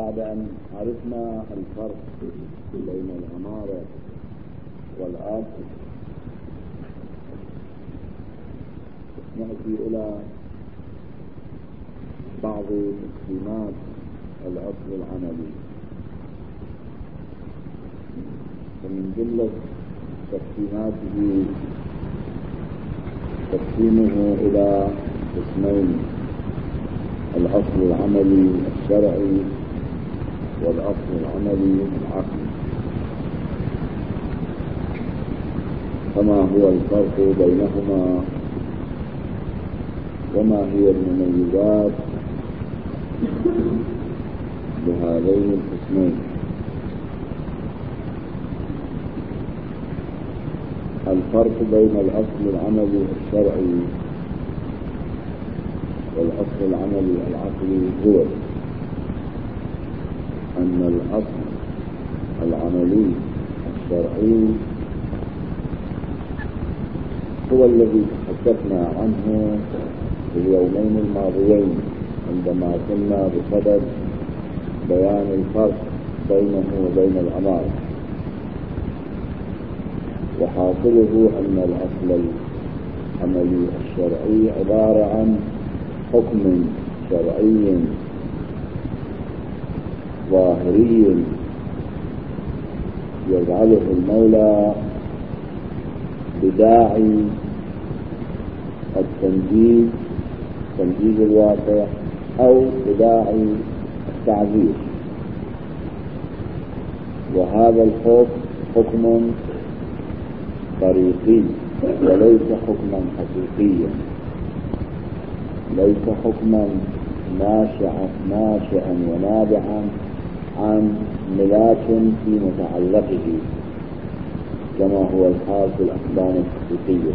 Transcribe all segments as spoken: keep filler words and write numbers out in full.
بعد أن عرفنا الفرق بين الأمارة والأصل نأتي إلى بعض تقسيمات الأصل العملي. ومن جملة تقسيماته تقسيمه إلى قسمين: الأصل العملي الشرعي والأصل العملي العقلي. فما هو الفرق بينهما وما هي المميزات لهذين القسمين؟ الفرق بين الأصل العملي الشرعي والأصل العملي العقلي هو أن الأصل العملي الشرعي هو الذي تحدثنا عنه في اليومين الماضيين عندما كنا بصدد بيان الفرق بينه وبين الأمارة. وحاصله أن الأصل العملي الشرعي عبارة عن حكم شرعي ظاهري يجعله المولى بداعي التنجيز تنجيز الواقع أو بداعي التعذير. وهذا الحكم حكم طريقي وليس حكما حقيقيا، ليس حكما ناشئا ناشئا ونابعا عن ملاك في متعلقه كما هو الحال في الأحكام الحقيقية،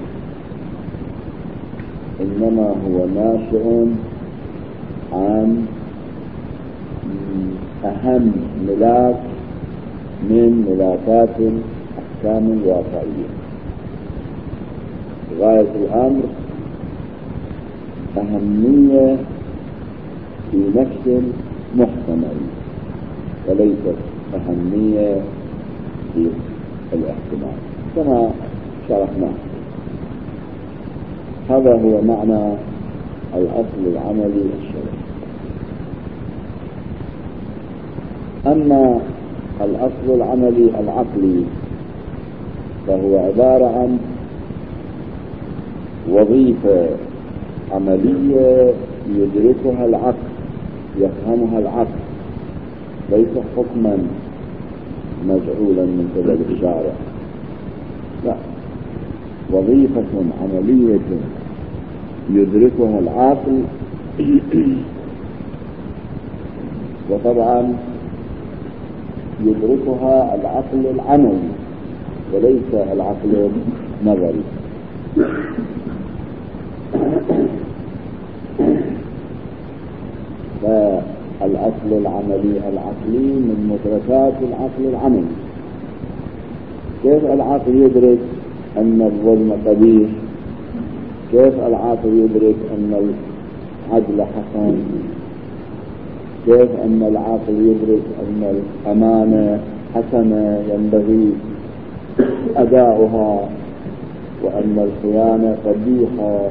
إنما هو ناشئ عن أهم ملاك من ملاكات الأحكام الواقعية. غاية الأمر أهمية في نفس محتمل وليست أهمية في الاحتمال كما شرحنا. هذا هو معنى الأصل العملي الشرعي. أما الأصل العملي العقلي فهو عبارة عن وظيفة عملية يدركها العقل يفهمها العقل، ليس حكما مجعولا من قبل الشارع، لا، وظيفة عملية يدركها العقل. وطبعا يدركها العقل العملي وليس العقل النظري. فالأصل العملي العقلي من مدركات العقل العملي. كيف العقل يدرك أن الظلم قبيح؟ كيف العقل يدرك أن العدل حسن؟ كيف أن العقل يدرك أن الأمانة حسنة ينبغي أداؤها وأن الخيانة قبيحة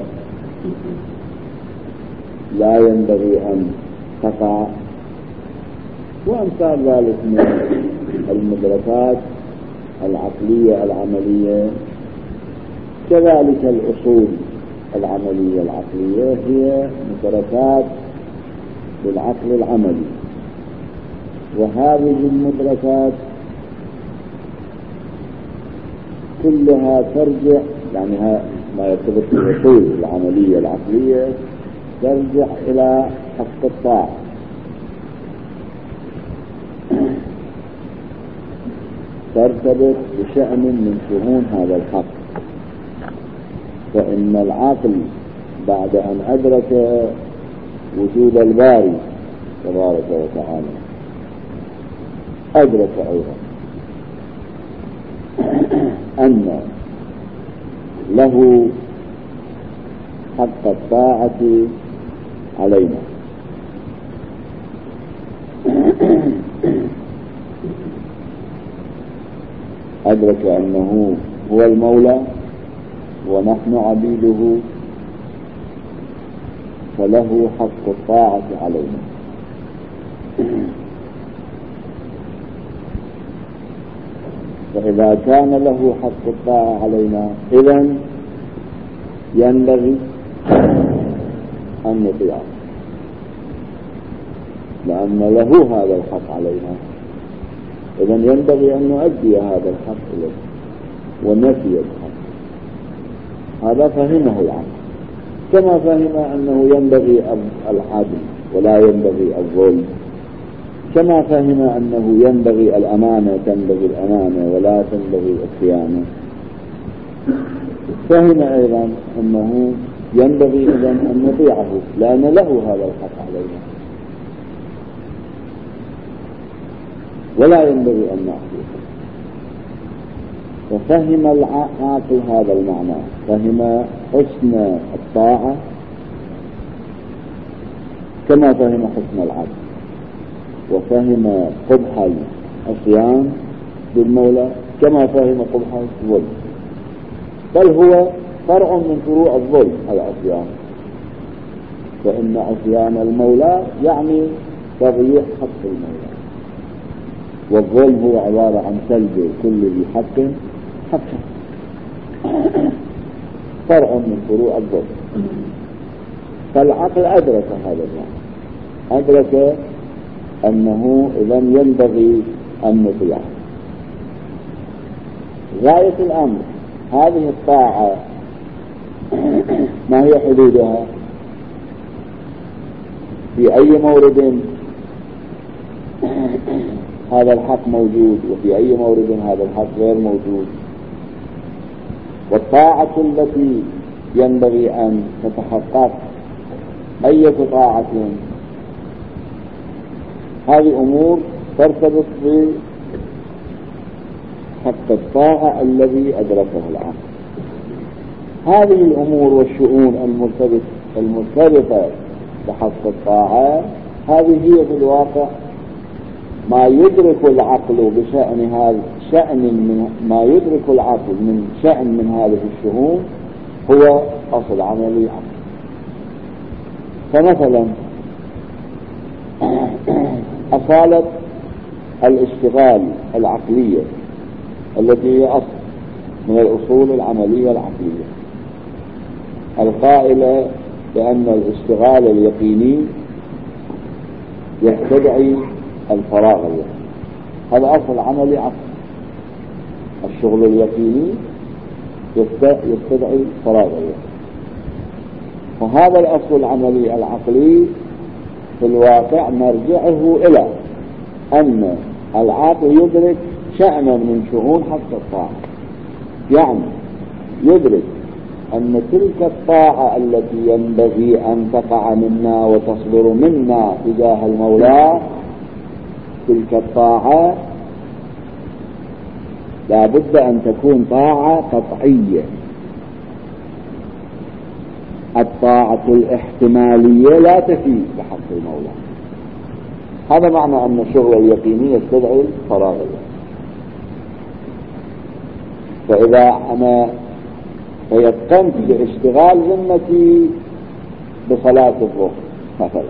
لا ينبغي أن تقع؟ وأمثال ذلك من المدركات العقلية العملية. كذلك الأصول العملية العقلية هي مدركات بالعقل العملي. وهذه المدركات كلها ترجع، يعني ما يرتبط بالأصول العملية العقلية، ترجع إلى حق الطاعة. ترتبط بشأن من شؤون هذا الحق. فإن العقل بعد أن أدرك وجود الباري تبارك وتعالى أدرك أيضا أن له حق الطاعة علينا. أدرك أنه هو المولى ونحن عبيده، فله حق الطاعة علينا. فإذا كان له حق الطاعة علينا إذن ينبغي أن نطيعه، لأن له هذا الحق علينا، إذن ينبغي أن نؤدي هذا الحق له ونفي الحق. هذا فهمه العقل، كما فهم أنه ينبغي العدل ولا ينبغي الظلم، كما فهم أنه ينبغي الأمانة تنبغي الأمانة ولا تنبغي الخيانة. فهم أيضا أنه ينبغي إذن أن نطيعه لأن له هذا الحق علينا، ولا ينبغي أن نعصيه. ففهم العاقل هذا المعنى، فهم حسن الطاعة كما فهم حسن العدل، وفهم قبح العصيان بالمولى كما فهم قبح الظلم، بل هو فرع من فروع الظلم العصيان، فإن عصيان المولى يعني تضييع حق المولى، والظلم هو عبارة عن سلب كل ذي حق حقه، فرع من فروع الظلم. فالعقل أدرك هذا المعنى، أدرك أنه إذن ينبغي أن نطيعه. غاية الأمر هذه الطاعة ما هي حدودها؟ في أي مورد هذا الحق موجود وفي أي مورد هذا الحق غير موجود؟ والطاعة التي ينبغي أن تتحقق أي طاعة؟ هذه أمور ترتبط بحق الطاعة الذي أدركه العقل. هذه الأمور والشؤون المرتبطة بحق الطاعة هذه هي في الواقع ما يدرك العقل بشأن هذا شأن من ما يدرك العقل من شأن من هذه الشؤون هو أصل عملي عقل. فمثلا أصالة الاشتغال العقلية التي هي أصل من الأصول العملية العقلية القائلة بأن الاشتغال اليقيني يستدعي الفراغ اليقيني، هذا أصل عملي عقلي. الشغل اليقيني يستدعي فراغ اليقيني، وهذا الأصل العملي العقلي في الواقع مرجعه إلى أن العقل يدرك شأنا من شؤون حق الطاعة، يعني يدرك أن تلك الطاعة التي ينبغي أن تقع منا وتصدر منا تجاه المولى، تلك الطاعة لا بد أن تكون طاعة قطعية. الطاعة الاحتمالية لا تفي بحق المولى. هذا معنى أن الشغل اليقيني يستدعي الفراغ. فإذا أنا تيقنت باشتغال ذمتي بصلاة الظهر مثلا،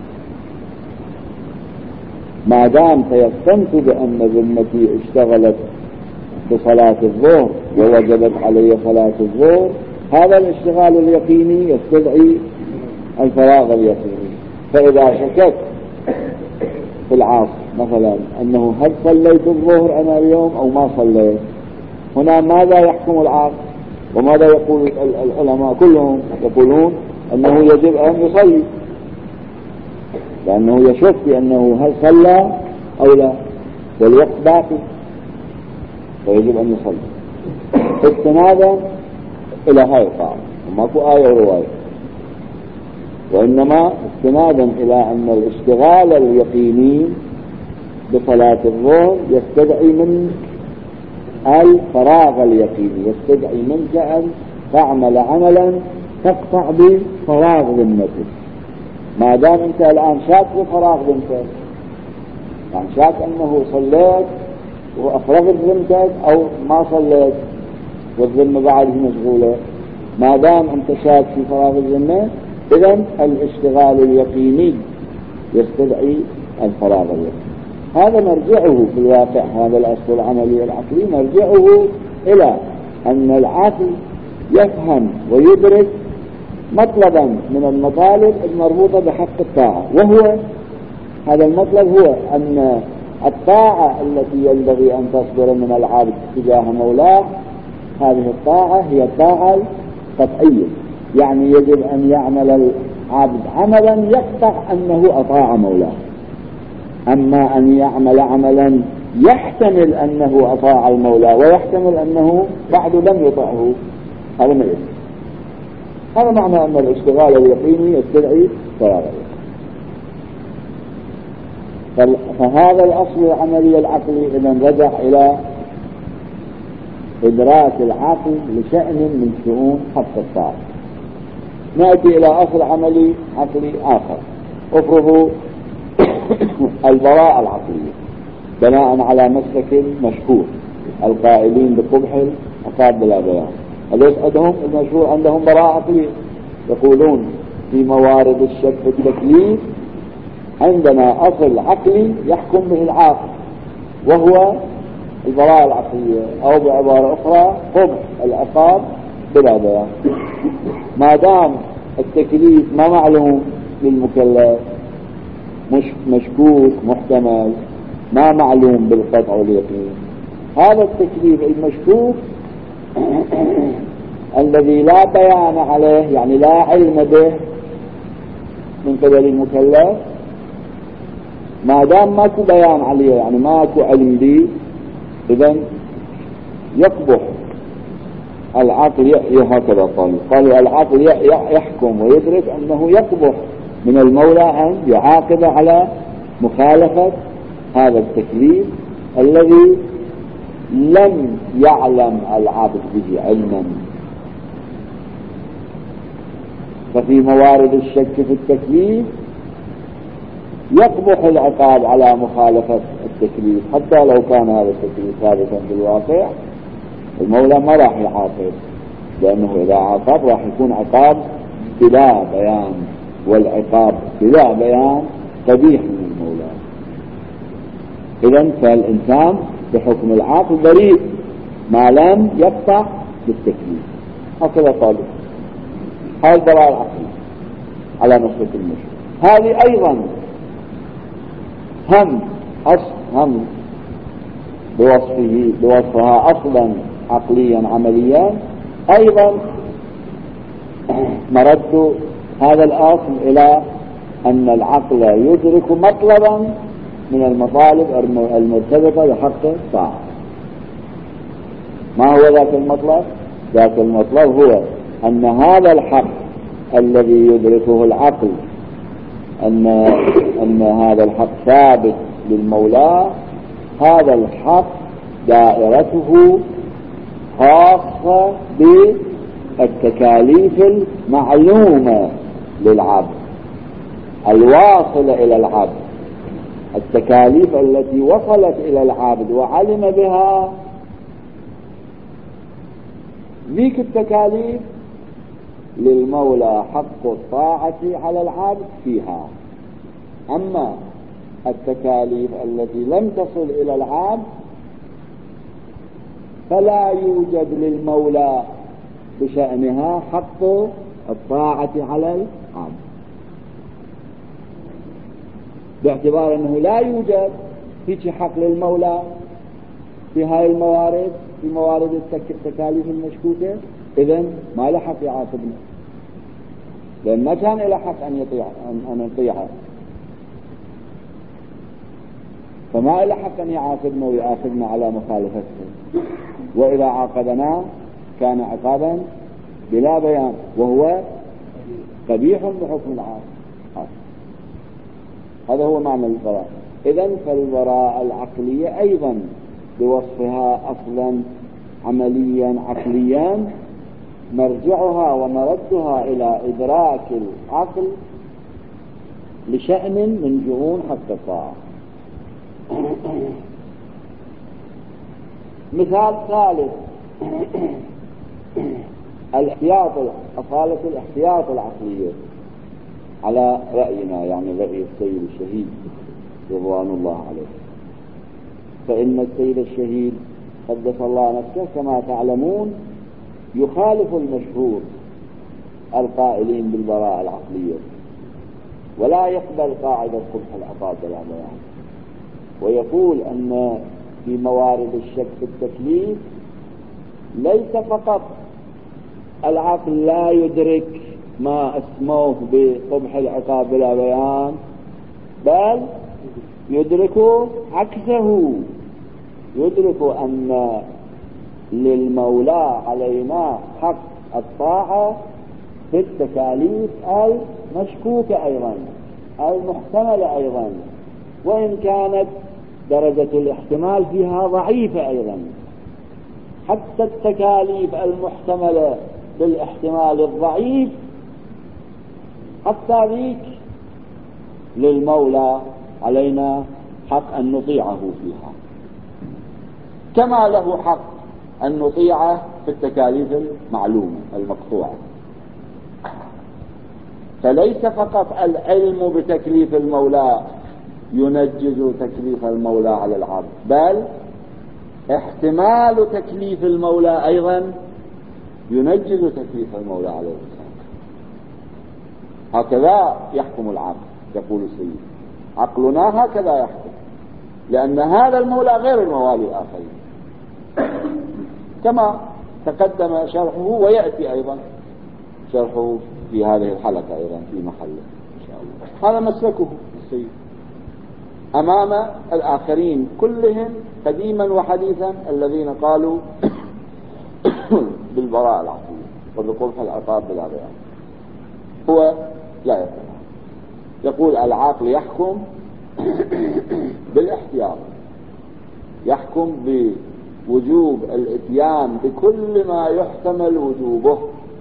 ما دام تيقنت بأن ذمتي اشتغلت بصلاة الظهر ووجبت علي صلاة الظهر، هذا الاشتغال اليقيني يستدعي الفراغ اليقيني. فإذا شككت في العصر مثلا أنه هل صليت الظهر أنا اليوم أو ما صليت، هنا ماذا يحكم العقل وماذا يقول العلماء؟ كلهم يقولون أنه يجب أن يصلي، لأنه يشك بأنه هل صلى أو لا والوقت باقي، فيجب أن يصلي استنادا إلى هاي القاعدة. وماكو آية ورواية، وإنما استنادا إلى أن الاشتغال اليقيني بصلاة الظهر يستدعي من الفراغ اليقيني، يستدعي منك أن تعمل عملا تقطع بفراغ ذمتك. ما دام أنت الآن شاك بفراغ ذمتك، يعني شاك أنه صليت وأفرغت ذمتك أو ما صليت والذمة بعده مشغولة، ما دام أنت شاك في فراغ الذمة إذن الاشتغال اليقيني يستدعي الفراغ اليقيني. هذا مرجعه في الواقع، هذا الأصل العملي العقلي مرجعه إلى أن العقل يفهم ويدرك مطلبا من المطالب المربوطة بحق الطاعة، وهو هذا المطلب هو أن الطاعة التي ينبغي أن تصدر من العبد تجاه مولاه هذه الطاعة هي الطاعة القطعية، يعني يجب أن يعمل العبد عملا يقطع أنه أطاع مولاه. أما أن يعمل عملا يحتمل أنه أطاع المولى ويحتمل أنه بعد لم يطعه، هذا ما يجب. هذا معنى أن الاشتغال اليقيني يستدعي فراغ اليقين. فهذا الأصل العملي العقلي إذن رجع إلى إدراك العقل لشأن من شؤون حق الطاعة. نأتي إلى أصل عملي عقلي آخر، افرضوا البراءة العقلية بناء على مسلك مشهور القائلين بقبح العقاب بلا بيان. أليس عندهم المشهور عندهم براءة عقلية؟ يقولون في موارد الشك في التكليف عندنا أصل عقلي يحكم به العاقل وهو البراءة العقلية، أو بعبارة أخرى قبح العقاب بلا بيان. ما دام التكليف ما معلوم للمكلف، مش مشكوك محتمل ما معلوم بالقطع واليقين، هذا التكليف المشكوك الذي لا بيان عليه يعني لا علم به من قبل المكلف، ما دام ماكو بيان عليه يعني ماكو علم به، إذن يقبح العقل هكذا قالوا قالوا العقل يحكم ويدرك أنه يقبح من المولى أن يعاقب على مخالفة هذا التكليف الذي لم يعلم العبد به علما. ففي موارد الشك في التكليف يقبح العقاب على مخالفة التكليف، حتى لو كان هذا التكليف ثابتا في الواقع المولى ما راح يعاقب، لأنه إذا عاقب راح يكون عقاب بلا بيان، والعقاب بلا بيان قبيح من المولى. إذن فالإنسان بحكم العقل بريء ما لم يقطع بالتكليف، هكذا قالوا. هذا البراءة العقل على مسلك المشهور. هذه أيضا هم أصل هم بوصفه بوصفها أصلا عقليا عمليا، أيضا مرد هذا الأصل إلى أن العقل يدرك مطلبا من المطالب المرتبطة بحق الطاعة. ما هو ذاك المطلب؟ ذاك المطلب هو أن هذا الحق الذي يدركه العقل أن أن هذا الحق ثابت للمولى، هذا الحق دائرته خاصة بالتكاليف المعلومة للعبد الواصلة إلى العبد. التكاليف التي وصلت إلى العبد وعلم بها، ذيك التكاليف للمولى حق الطاعة على العبد فيها. أما التكاليف التي لم تصل إلى العبد فلا يوجد للمولى بشأنها حق الطاعة على العبد، باعتبار أنه لا يوجد فيش حق للمولى في هاي الموارد، في موارد التكاليف المشكوكة، إذن ما له حق يعاقبنا، لأن ما كان له حق أن يطيع أن يطيعه، فما له حق أن يعاقبنا ويعاقبنا على مخالفته. وإذا عاقبنا كان عقابا بلا بيان وهو قبيح بحكم العاقل. هذا هو معنى البراءة. إذن فالبراءة العقلية أيضا بوصفها أصلا عمليا عقليا مرجعها ومردها إلى إدراك العقل لشأن من شؤون حق الطاعة. مثال ثالث الاحتياط، أصالة الاحتياط العقلية على رأينا، يعني رأي السيد الشهيد رضوان الله عليه. فإن السيد الشهيد قدس الله نفسه كما تعلمون يخالف المشهور القائلين بالبراءة العقلية، ولا يقبل قاعدة قبح العقاب بلا بيان، ويقول أن في موارد الشك في التكليف ليس فقط العقل لا يدرك ما اسموه بقبح العقاب بلا بيان، بل يدرك عكسه، يدرك أن للمولى علينا حق الطاعة في التكاليف المشكوكة أيضا المحتملة أيضا، وإن كانت درجة الاحتمال فيها ضعيفة أيضا. حتى التكاليف المحتملة بالاحتمال الضعيف حتى ذيك للمولى علينا حق أن نطيعه فيها، كما له حق أن نطيعه في التكاليف المعلومة المقطوعة. فليس فقط العلم بتكليف المولى ينجز تكليف المولى على العبد، بل احتمال تكليف المولى أيضا ينجز تكليف المولى على الإنسان. هكذا يحكم العقل، يقول السيد، عقلنا هكذا يحكم، لأن هذا المولى غير الموالي الآخرين، كما تقدم شرحه ويأتي أيضا شرحه في هذه الحلقة أيضا في محله إن شاء الله. هذا مسلكه السيد أمام الآخرين كلهم قديما وحديثا الذين قالوا بالبراءة العقلية وبقبح العقاب بلا بيان. هو لا يفعل، يقول العقل يحكم بالاحتياط، يحكم بوجوب الاتيان بكل ما يحتمل وجوبه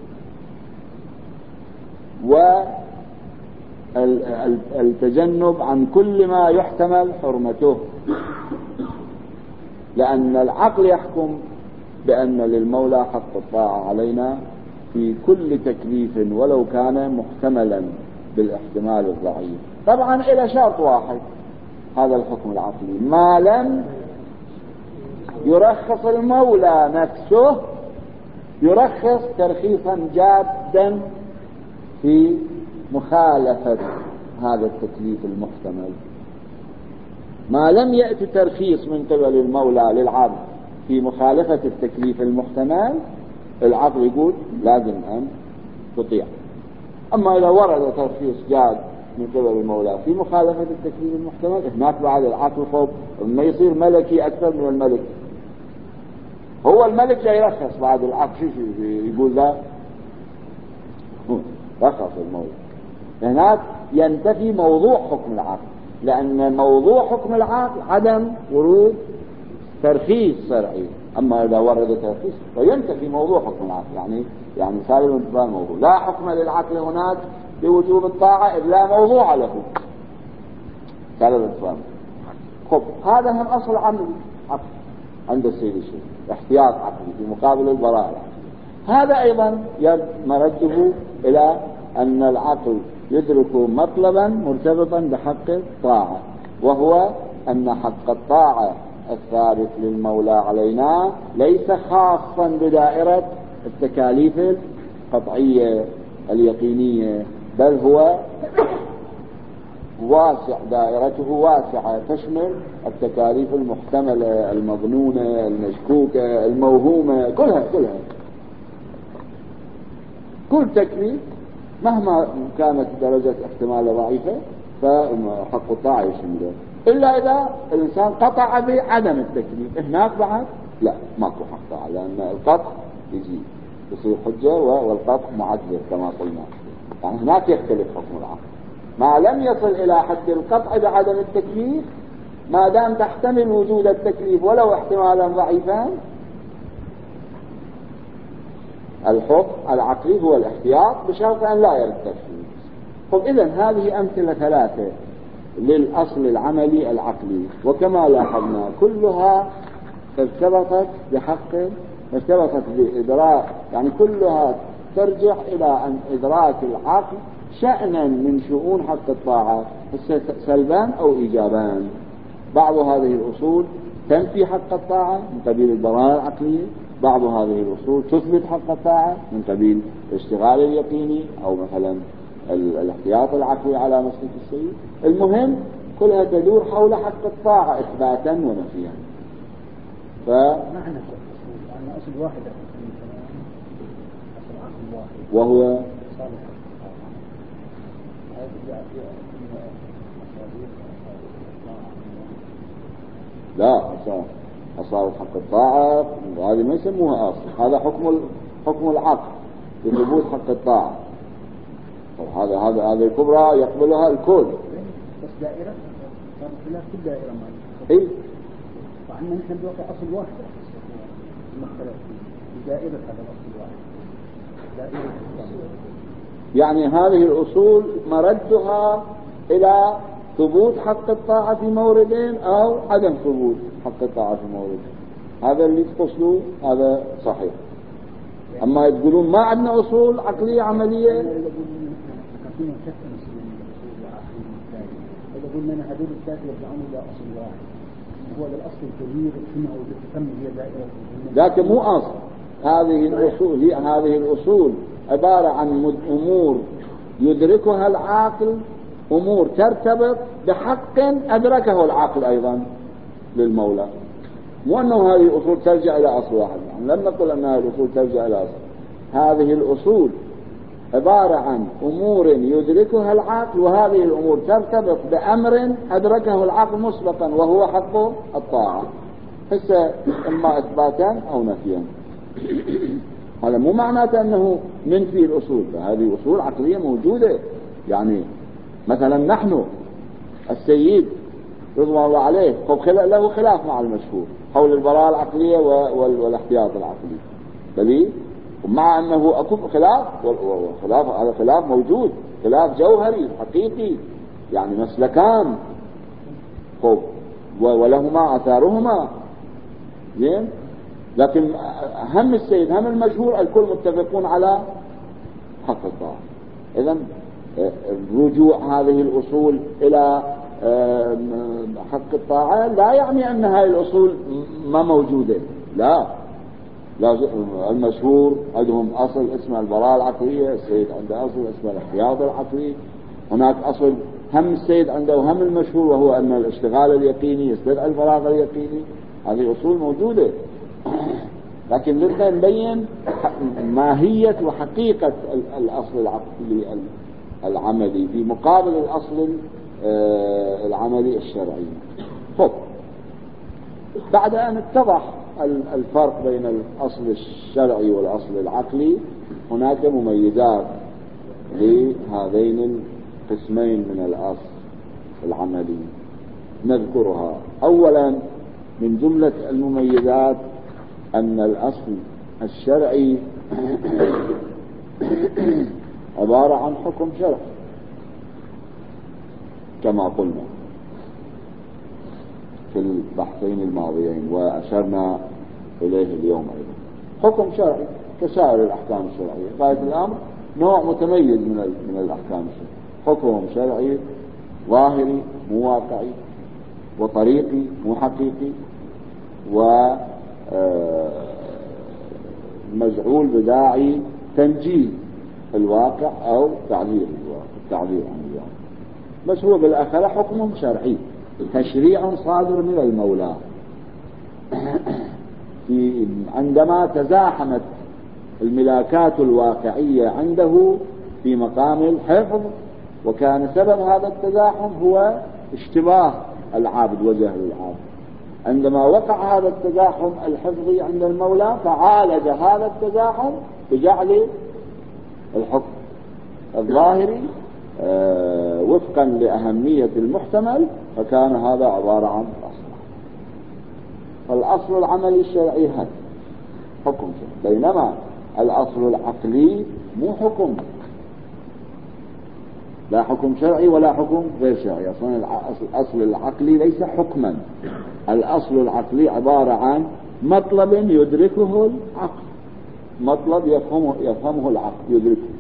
والتجنب عن كل ما يحتمل حرمته، لأن العقل يحكم بأن للمولى حق الطاعة علينا في كل تكليف ولو كان محتملا بالاحتمال الضعيف، طبعا إلى شرط واحد هذا الحكم العقلي: ما لم يرخص المولى نفسه، يرخص ترخيصا جادا في مخالفة هذا التكليف المحتمل. ما لم يأتي ترخيص من قبل المولى للعبد في مخالفة التكليف المحتمل، العقل يقول لازم أن تطيع. أما إذا ورد ترخيص جاد من قبل المولى في مخالفة التكليف المحتمل، هناك بعد العقل خوف ما يصير ملكي أكثر من الملك. هو الملك لا يرخص بعد العقل، شو يقول ذا رخص المولى. هناك ينتفي موضوع حكم العقل، لأن موضوع حكم العقل عدم ورود ترخيص شرعي. أما إذا ورد ترخيص فينتفي موضوع حكم العقل، يعني يعني سالب انتفاء الموضوع. لا حكم للعقل هناك بوجوب الطاعة إلا موضوع له، سالب انتفاء. خب هذا هم أصل عمل عقل عند السيد الشيخ، احتياط عقلي في مقابل البراءة العقلية. هذا أيضا مرده إلى أن العقل يدرك مطلبا مرتبطا بحق الطاعة، وهو أن حق الطاعة الثابت للمولى علينا ليس خاصا بدائرة التكاليف القطعية اليقينية، بل هو واسع، دائرته واسعة تشمل التكاليف المحتملة المظنونة المشكوكة الموهومة، كلها كلها كل تكليف مهما كانت درجة احتمال ضعيفة فحق الطاعة يشمله، إلا إذا الإنسان قطع بعدم التكليف. هناك بعد لا ماكو حق طاعة، لأن القطع يجي يصير حجة والقطع معذر كما قلنا. يعني هناك يختلف حكم العقل ما لم يصل إلى حد القطع بعدم التكليف، ما دام تحتمل وجود التكليف ولو احتمالا ضعيفا. الحكم العقلي هو الاحتياط بشرط أن لا يرد تكليف. طب إذن هذه أمثلة ثلاثة للأصل العملي العقلي، وكما لاحظنا كلها ارتبطت بحق، ارتبطت بإدراك، يعني كلها ترجع إلى أن إدراك العقل شأنا من شؤون حق الطاعة، سلبان أو إيجابان. بعض هذه الأصول تنفي حق الطاعة من قبيل البراءة العقلية، بعض هذه الأصول تثبت حق الطاعة من قبيل الاشتغال اليقيني أو مثلا الاحتياط العقلي على مسلك السيد. المهم كلها تدور حول حق الطاعة إثباتا ونفيا. ف معنى أصل واحدة وهو لا أصالة حق الطاعة هذه ما يسموها أصل، هذا حكم حكم العقل بثبوت حق الطاعة. هذا هذا هذا الكبرى يقبلها الكل. بس دائرة صار خلاف كل دائرة ما إيه وعندنا نحن بواقع أصل واحد المختلف دائرة هذا الأصل الواحد دائرة. يعني هذه الأصول مردها إلى ثبوت حق الطاعة في موردين أو عدم ثبوت حق الطاعة في موردين. هذا اللي تقصدوه هذا صحيح. أما تقولون ما عندنا أصول عقلية عملية، إذا قلنا أن هذول الثلاثة يرجعون إلى أصل واحد هو الأصل الكبير السنة والتسمى هي دائرة، لكن مو أصل. هذه الأصول هي هذه الأصول عبارة عن أمور يدركها العاقل، أمور ترتبط بحق أدركه العاقل أيضا للمولى. مو أنه هذه الأصول ترجع إلى أصل واحد، يعني لم نقل أن هذه الأصول ترجع إلى أصل. هذه الأصول عبارة عن أمور يدركها العقل، وهذه الأمور ترتبط بأمر أدركه العقل مسبقا وهو حق الطاعة، هسه إما إثباتا أو نفيا. هذا مو معناته أنه ننفي الأصول، هذه أصول عقلية موجودة. يعني مثلا نحن السيد رضوان الله عليه له خلاف مع المشهور حول البراءة العقلية والاحتياط العقلي، بل ومع أنه أكو خلاف، والخلاف هذا خلاف موجود، خلاف جوهري حقيقي، يعني مسلكان خب ولهما آثارهما زين. لكن هم السيد هم المشهور الكل متفقون على حق الطاعة. إذن رجوع هذه الأصول إلى حق الطاعة لا يعني أن هذه الأصول ما موجودة، لا. لازم المشهور عندهم أصل اسمه البراءة العقلية، السيد عنده أصل اسمه الاحتياط العقلي، هناك أصل هم السيد عنده وهم المشهور وهو أن الاشتغال اليقيني يستدعي الفراغ اليقيني. هذه أصول موجودة، لكن بدنا نبين ماهية وحقيقة الأصل العقلي العملي في مقابل الأصل العملي الشرعي. طب بعد أن اتضح الفرق بين الأصل الشرعي والأصل العقلي، هناك مميزات لهذين القسمين من الأصل العملي نذكرها. أولا من جملة المميزات أن الأصل الشرعي عبارة عن حكم شرعي كما قلنا في البحثين الماضيين وأشرنا إليه اليوم أيضا. حكم شرعي كسائر الأحكام الشرعية، غاية الأمر نوع متميز من من الأحكام الشرعية، حكم شرعي ظاهري مو واقعي وطريقي مو حقيقي ومجعول بداعي تنجيز الواقع أو تعذير الواقع، التعذير عن الواقع، بس هو بالآخرة حكم شرعي تشريع صادر من المولى. في عندما تزاحمت الملاكات الواقعية عنده في مقام الحفظ، وكان سبب هذا التزاحم هو اشتباه العابد وجهل العابد، عندما وقع هذا التزاحم الحفظي عند المولى فعالج هذا التزاحم بجعل الحكم الظاهري آه وفقا لأهمية المحتمل، فكان هذا عبارة عن أصل. فالأصل العملي الشرعي هذا حكم شرعي، بينما الأصل العقلي مو حكم، لا حكم شرعي ولا حكم غير شرعي. أصلا الأصل العقلي ليس حكما، الأصل العقلي عبارة عن مطلب يدركه العقل، مطلب يفهمه, يفهمه العقل يدركه.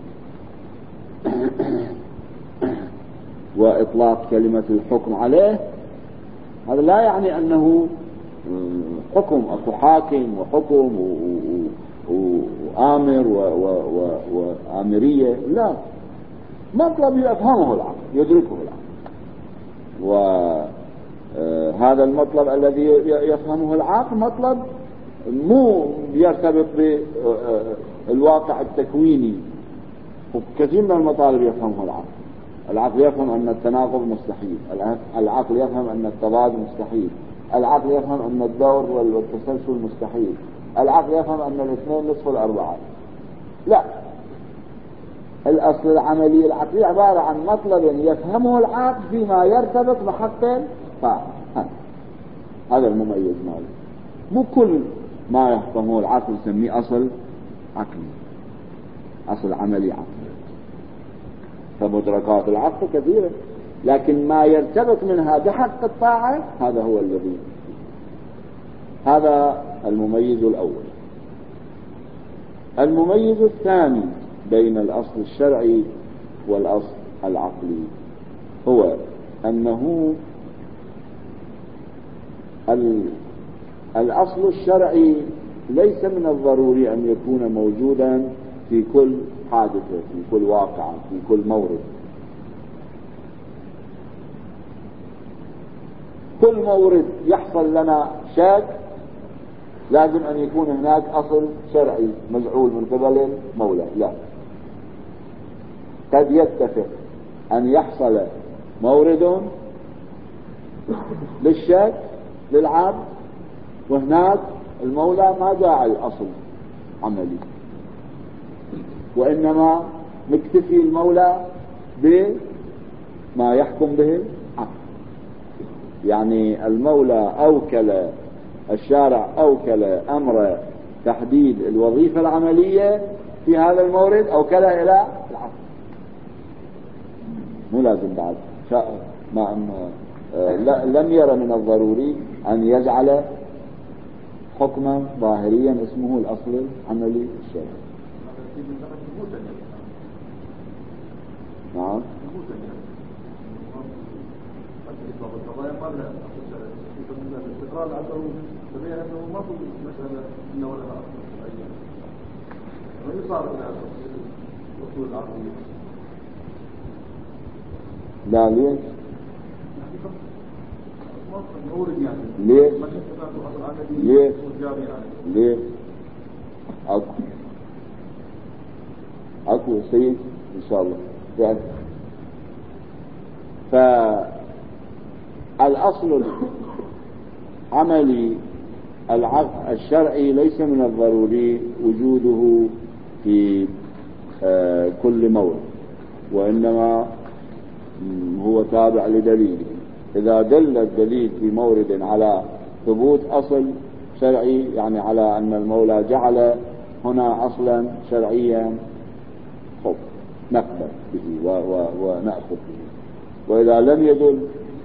وإطلاق كلمة الحكم عليه هذا لا يعني أنه حكم، أكو حاكم وحكم وآمر وآمرية، لا، مطلب يفهمه العقل يدركه العقل. وهذا المطلب الذي يفهمه العقل مطلب مو يرتبط بالواقع التكويني. وكثير من المطالب يفهمه العقل. العقل يفهم أن التناقض مستحيل، العقل يفهم أن التضاد مستحيل، العقل يفهم أن الدور والتسلسل مستحيل، العقل يفهم أن الاثنين نصف الأربعة. لا، الأصل العملي العقلي عبارة عن مطلب يفهمه العقل فيما يرتبط بحق الطاعة. هذا المميز ماله. مو كل ما يفهمه العقل يسميه أصل عقلي، أصل عملي عقلي. فمدركات العقل كثيرة، لكن ما يرتبط منها بحق الطاعة هذا هو الذي، هذا المميز الأول. المميز الثاني بين الأصل الشرعي والأصل العقلي هو أنه الأصل الشرعي ليس من الضروري أن يكون موجودا في كل حادثة، في كل واقعة، في كل مورد. كل مورد يحصل لنا شك لازم أن يكون هناك أصل شرعي مجعول من قبل المولى. لا، قد يتفق أن يحصل مورد للشك للعبد وهناك المولى ما جاعل أصل عملي، وإنما مكتفي المولى بما يحكم به العقل. يعني المولى أوكل، الشارع أوكل أمر تحديد الوظيفة العملية في هذا المورد أوكلها إلى العقل. مو لازم بعد ما لم يرى من الضروري أن يجعل حكما ظاهريا اسمه الأصل العملي الشرعي. نعم. لا، ليش؟ ليش؟ ليش؟ ليش؟ أكو أكو سيد إن شاء الله يعني. فالأصل العملي الشرعي ليس من الضروري وجوده في كل مورد، وإنما هو تابع لدليله. إذا دل الدليل في مورد على ثبوت أصل شرعي، يعني على أن المولى جعل هنا أصلا شرعيا، خب نقبل به ونأخذ به. وإذا لم يدل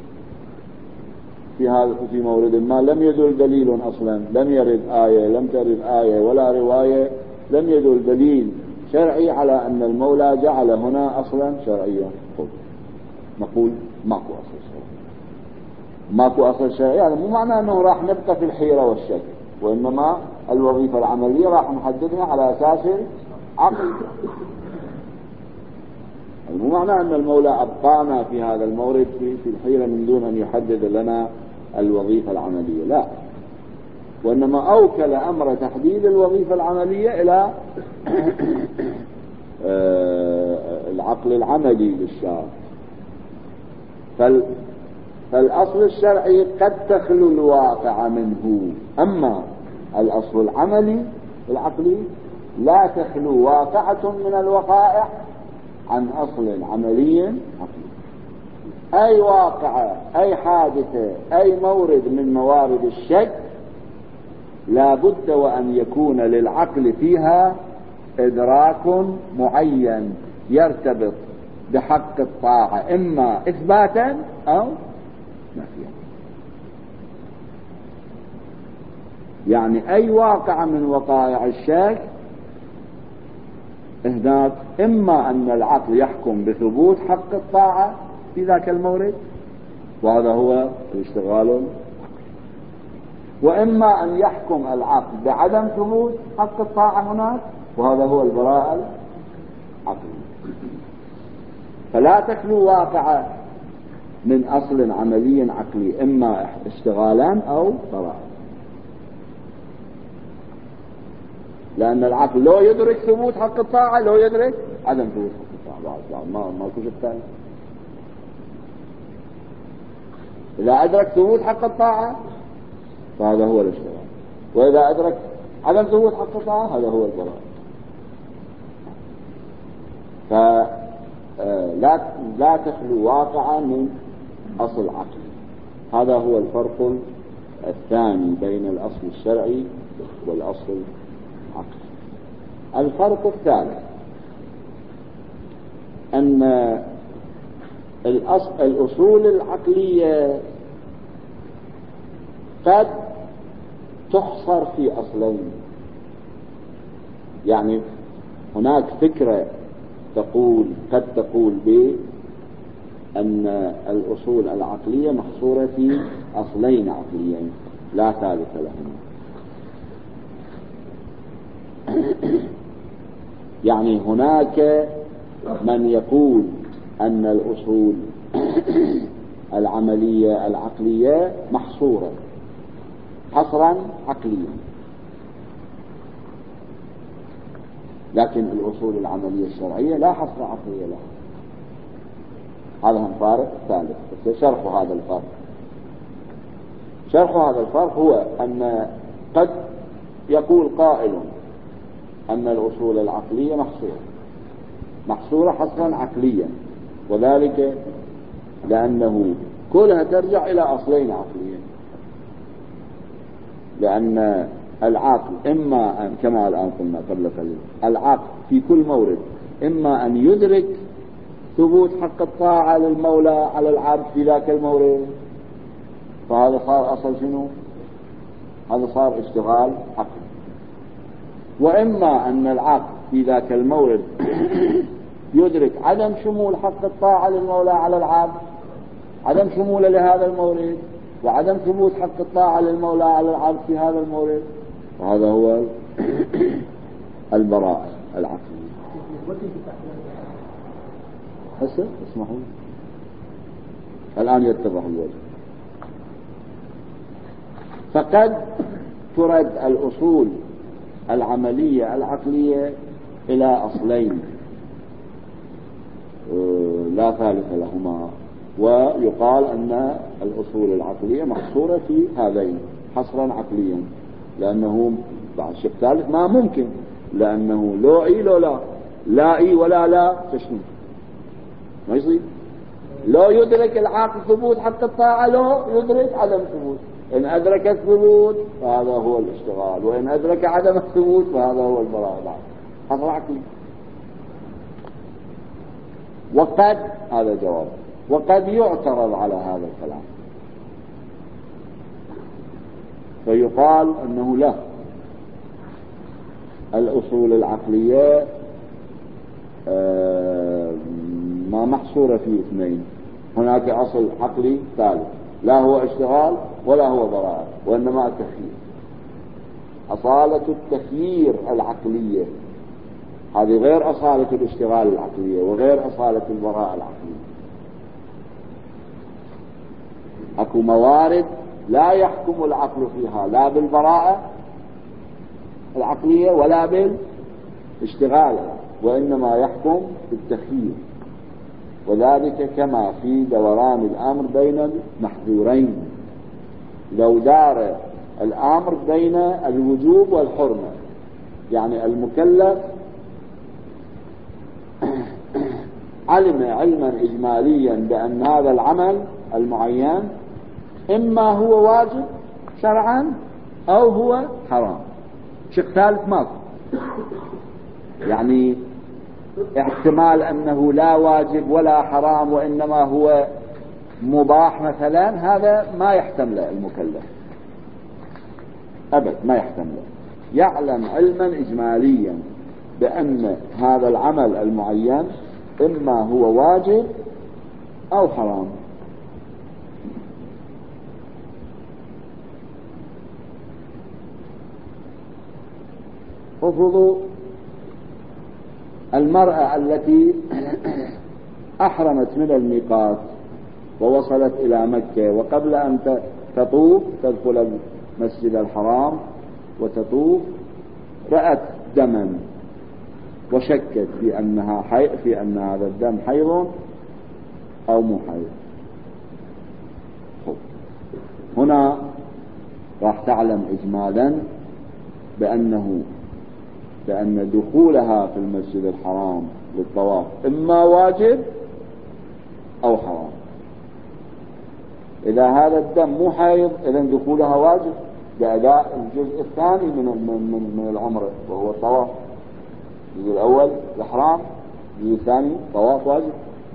في هذا في مورد ما، لم يدل دليل أصلا، لم يرد آية، لم ترد آية ولا رواية، لم يدل دليل شرعي على أن المولى جعل هنا أصلا شرعيا، خب نقول ماكو أصل شرعي. ماكو أصل شرعي يعني مو معنى أنه راح نبقى في الحيرة والشك، وإنما الوظيفة العملية راح نحددها على أساس عقل. مو معنى أن المولى أبقانا في هذا المورد في الحيرة من دون أن يحدد لنا الوظيفة العملية، لا، وإنما أوكل أمر تحديد الوظيفة العملية إلى العقل العملي للشارع. فالأصل الشرعي قد تخلو الواقع منه، أما الأصل العملي العقلي لا تخلو واقعة من الوقائع عن أصل عملي عقلي. أي واقعة، أي حادثة، أي مورد من موارد الشك لا بد وأن يكون للعقل فيها إدراك معين يرتبط بحق الطاعة، إما إثباتا أو نفيا. يعني أي واقع من وقائع الشك هناك إما أن العقل يحكم بثبوت حق الطاعة في ذاك المورد، وهذا هو الاشتغال العقلي، وإما أن يحكم العقل بعدم ثبوت حق الطاعة هناك، وهذا هو البراءة العقلية. فلا تخلو واقعة من أصل عملي عقلي، إما اشتغالان أو براءة، لأن العقل لو يدرك ثبوت حق الطاعة لو يدرك عدم ثبوت حق الطاعة، ما ما كوش الثاني. إذا أدرك ثبوت حق الطاعة فهذا هو الاشتغال، وإذا أدرك عدم ثبوت حق الطاعة هذا هو البراءة. فلا لا تخلو واقعا من أصل عقلي. هذا هو الفرق الثاني بين الأصل الشرعي والأصل العقلي. الفرق الثالث أن الأصل الأصول العقلية قد تحصر في أصلين، يعني هناك فكرة تقول قد تقول بأن الأصول العقلية محصورة في أصلين عقليين لا ثالث لهما. يعني هناك من يقول أن الأصول العملية العقلية محصورة حصرا عقليا، لكن الأصول العملية الشرعية لا حصر عقلية لها. هذا هم فارق ثالث. شرح هذا الفرق شرح هذا الفرق هو أن قد يقول قائل أن الأصول العقلية محصورة محصورة حصرا عقليا، وذلك لأنه كلها ترجع إلى أصلين عقليين، لأن العقل إما أن كما الآن قلنا قبل قليل العقل في كل مورد إما أن يدرك ثبوت حق الطاعة للمولى على العبد في ذاك المورد، فهذا صار أصل شنو؟ هذا صار اشتغال عقل. وإما أن العقل في ذاك المورد يدرك عدم شمول حق الطاعة للمولى على العبد، عدم شموله لهذا المورد، وعدم ثبوت حق الطاعة للمولى على العبد في هذا المورد، وهذا هو البراءة العقلية. هسه اسمحوا الآن يتضح الوجه. فقد ترد الأصول العملية العقلية إلى أصلين لا ثالث لهما، ويقال أن الأصول العقلية محصورة في هذين حصرا عقليا، لأنه بعد شيء ثالث ما ممكن، لأنه لو إي لو لا لا إي ولا لا تشنو ما يصير. لو يدرك العقل ثبوت حق الطاعة لو يدرك عدم ثبوت، إن أدرك الثبوت فهذا هو الاشتغال، وإن أدرك عدم الثبوت فهذا هو البراءة. حصر عقلي. وقد هذا جواب وقد يعترض على هذا الكلام فيقال أنه لا، الأصول العقلية ما محصورة في اثنين، هناك أصل عقلي ثالث لا هو اشتغال ولا هو براءة، وإنما التخيير. أصالة التخيير العقلية هذه غير أصالة الاشتغال العقلية وغير أصالة البراءة العقلية. أكو موارد لا يحكم العقل فيها لا بالبراءة العقلية ولا بالاشتغال، وإنما يحكم بالتخيير، وذلك كما في دوران الأمر بين المحذورين. لو دار الأمر بين الوجوب والحرمة، يعني المكلف علم علما إجماليا بأن هذا العمل المعين إما هو واجب شرعا أو هو حرام، شق ثالث ماكو، يعني احتمال أنه لا واجب ولا حرام وإنما هو مباح مثلا، هذا ما يحتمله المكلف. أبد ما يحتمل. يعلم علما إجماليا بأن هذا العمل المعين إما هو واجب أو حرام. افرضوا المرأة التي أحرمت من الميقات ووصلت إلى مكة، وقبل أن تطوف تدخل المسجد الحرام وتطوف رأت دما وشكت في أنها حي... في أن هذا الدم حيض أو مو حيض. هنا راح تعلم إجمالا بأنه بأن دخولها في المسجد الحرام للطواف إما واجب أو حرام. إذا هذا الدم مو حيض إذن دخولها واجب بأداء الجزء الثاني من من من العمرة وهو الطواف. الجزء الأول الإحرام، الجزء الثاني طواف واجب.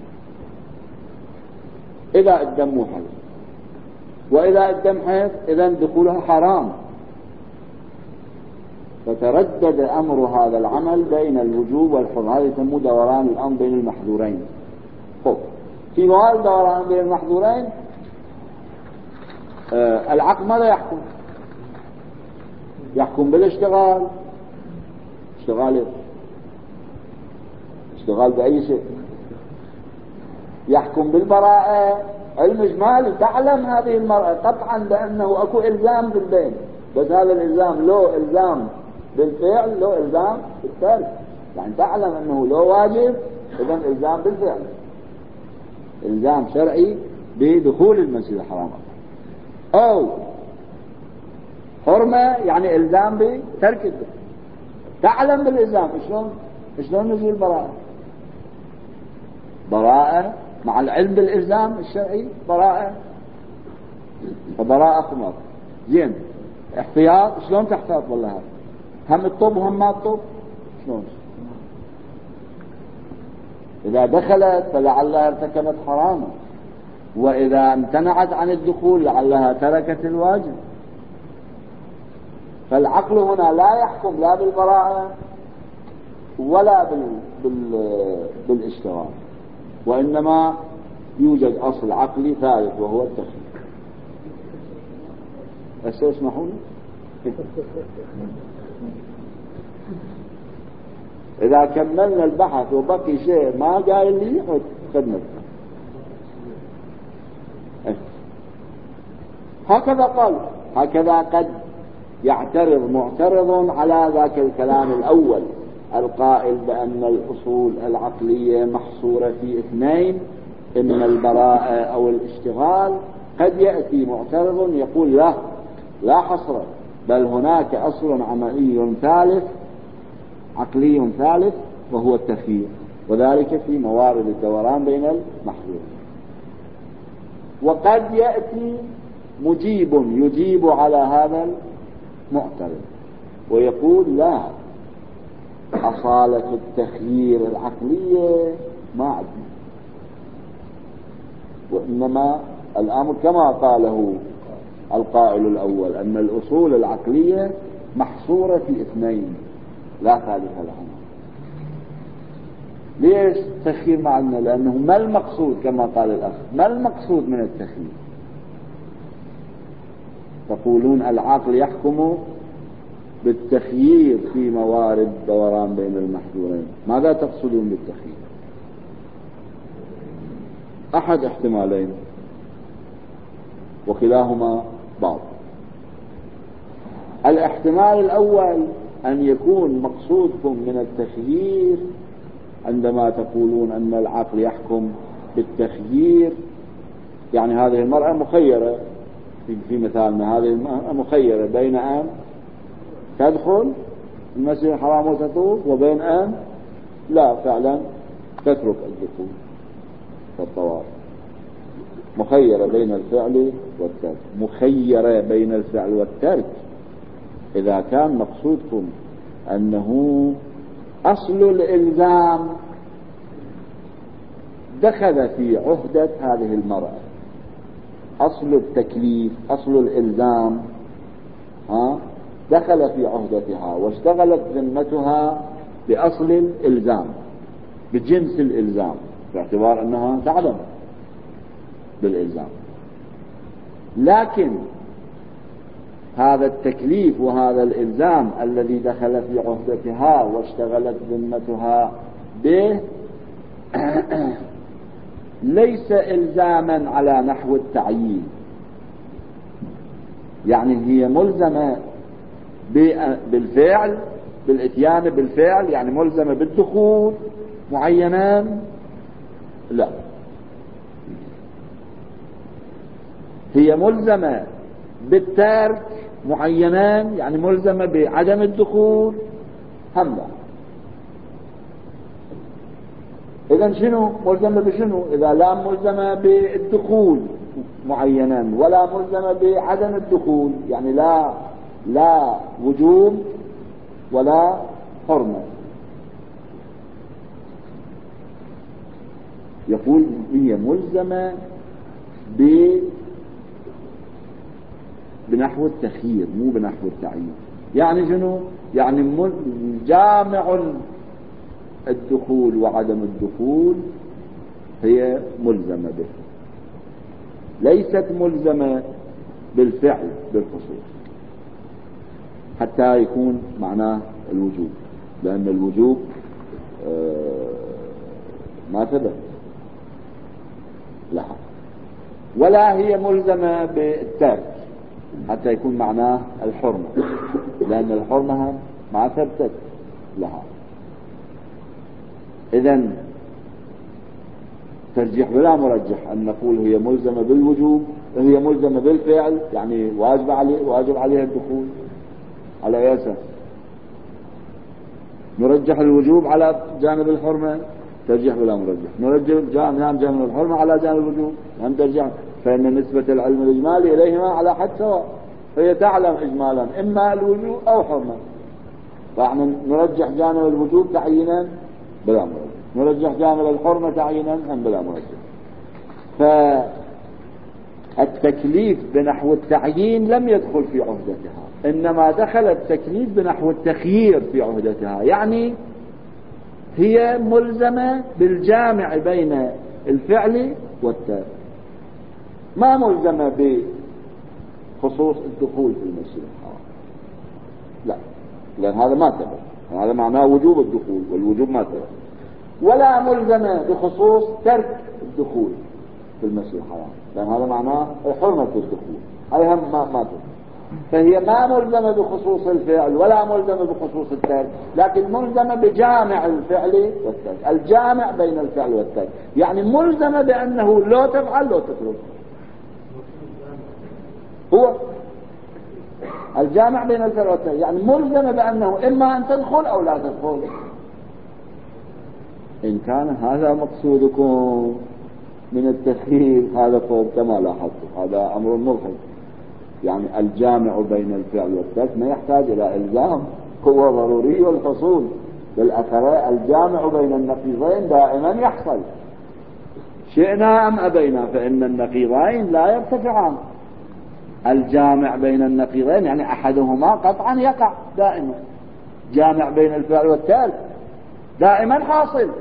إذا الدم مو حيض، وإذا الدم حيض إذن دخولها حرام. فتردد أمر هذا العمل بين الوجوب والحرمة. هذا يسموه دوران الأمر بين المحذورين. خب في موال دوران بين المحذورين آه العقل ماذا يحكم؟ يحكم بالاشتغال. اشتغال اشتغال بأي شيء. يحكم بالبراءة. علم إجمالي تعلم هذه المرأة قطعا بأنه أكو إلزام بالبين، بس هذا الإلزام له إلزام بالفعل له إلزام بالترك. يعني تعلم أنه له واجب إذن إلزام بالفعل، إلزام شرعي بدخول المسجد الحرام، أو حرمة يعني إلزام بترك الدم. تعلم بالإلزام. شلون شلون نزول براءة؟ براءة مع العلم بالإلزام الشرعي براءة، فبراءة خمر. زين احتياط. شلون تحتاط؟ والله هم الطب وهم ما الطب. شلون؟ إذا دخلت فلعلها ارتكبت حراما، وإذا امتنعت عن الدخول لعلها تركت الواجب. فالعقل هنا لا يحكم لا بالبراءة ولا بال... بال... بالاشتغال، وإنما يوجد أصل عقلي ثالث وهو التخيير. أسا اسمحوني إذا كملنا البحث وبقي شيء ما قايل لي خدمة. هكذا قال. هكذا قد يعترض معترض على ذاك الكلام الأول القائل بأن الأصول العقلية محصورة في اثنين، إما البراءة أو الاشتغال. قد يأتي معترض يقول لا لا حصر، بل هناك أصل عملي ثالث عقلي ثالث وهو التخيير، وذلك في موارد الدوران بين المحظورين. وقد يأتي مجيب يجيب على هذا المعترض ويقول لا، أصالة التخيير العقلية ما عندنا، وإنما الأمر كما قاله القائل الأول أن الأصول العقلية محصورة في اثنين لا ثالث لهما. ليش تخيير ما عندنا؟ لأنه ما المقصود كما قال الأخ، ما المقصود من التخيير؟ تقولون العقل يحكم بالتخيير في موارد دوران بين المحظورين. ماذا تقصدون بالتخيير؟ أحد احتمالين وكلاهما باطل. الاحتمال الأول أن يكون مقصودكم من التخيير عندما تقولون أن العقل يحكم بالتخيير، يعني هذه المرأة مخيرة في مثالنا، هذه المرأة مخيرة بين أن تدخل المسجد الحرام وتطوف وبين أن لا فعلا تترك الدخول في الطواف. مخيرة بين الفعل والترك. مخيرة بين الفعل والترك إذا كان مقصودكم أنه أصل الإلزام دخل في عهدة هذه المرأة، أصل التكليف أصل الإلزام ها دخل في عهدتها واشتغلت ذمتها بأصل الإلزام بجنس الإلزام باعتبار أنها تعلم بالإلزام، لكن هذا التكليف وهذا الإلزام الذي دخل في عهدتها واشتغلت ذمتها به ليس إلزاما على نحو التعيين، يعني هي ملزمة بالفعل بالاتيان بالفعل، يعني ملزمة بالدخول معينا، لا، هي ملزمة بالترك معينا، يعني ملزمة بعدم الدخول هم لا. إذا شنو ملزمة بشنو؟ إذا لا ملزمة بالدخول معينا ولا ملزمة بعدم الدخول، يعني لا لا وجوب ولا حرمة. يقول هي ملزمة ب بنحو التخيير مو بنحو التعيين. يعني شنو؟ يعني جامع الدخول وعدم الدخول هي ملزمة به، ليست ملزمة بالفعل بالخصوص حتى يكون معناه الوجوب، لأن الوجوب ما ثبت لها، ولا هي ملزمة بالترك حتى يكون معناه الحرمة، لأن الحرمة ما ثبتت لها. إذن ترجيح بلا مرجح أن نقول هي ملزمة بالوجوب، هي ملزمة بالفعل، يعني واجب عليه واجب عليها الدخول. على أي أساس نرجح الوجوب على جانب الحرمة؟ ترجيح بلا مرجح. نرجح جانب الحرمة على جانب الوجوب، هم ترجح، فإن نسبة العلم الإجمالي إليهما على حد سواء، فهي تعلم إجمالا إما الوجوب أو حرمة، فإحنا نرجح جانب الوجوب تعيينا بلا مرجح، نرجح جانب الحرمة تعيينا هم بلا مرجح. فالتكليف بنحو التعيين لم يدخل في عهدتها، إنما دخل التكليف بنحو التخيير في عهدتها، يعني هي ملزمة بالجامع بين الفعل والترك، ما ملزمة بخصوص الدخول في المسجد الحرام، لا، لأن هذا ما ثبت، هذا معناه وجوب الدخول والوجوب ما ثبت، ولا ملزمة بخصوص ترك الدخول في المسجد الحرام، لأن هذا معناه حرمة الدخول، هاي هم ما ما ثبت. فهي ما ملزمة بخصوص الفعل ولا ملزمة بخصوص الترك، لكن ملزمة بجامع الفعل والترك، الجامع بين الفعل والترك، يعني ملزمة بأنه لا تفعل لا تترك، هو الجامع بين الفعل والترك، يعني ملزمة بأنه إما أن تدخل أو لا تدخل. إن كان هذا مقصودكم من التخيير هذا فوق كما لاحظتم، هذا أمر ملحق، يعني الجامع بين الفعل والترك ما يحتاج إلى إلزام، هو ضروري الحصول، بالأثر الجامع بين النقيضين دائما يحصل، شئنا أم أبينا، فإن النقيضين لا يرتفعان. الجامع بين النقيضين يعني أحدهما قطعا يقع دائما، جامع بين الفعل والترك دائما حاصل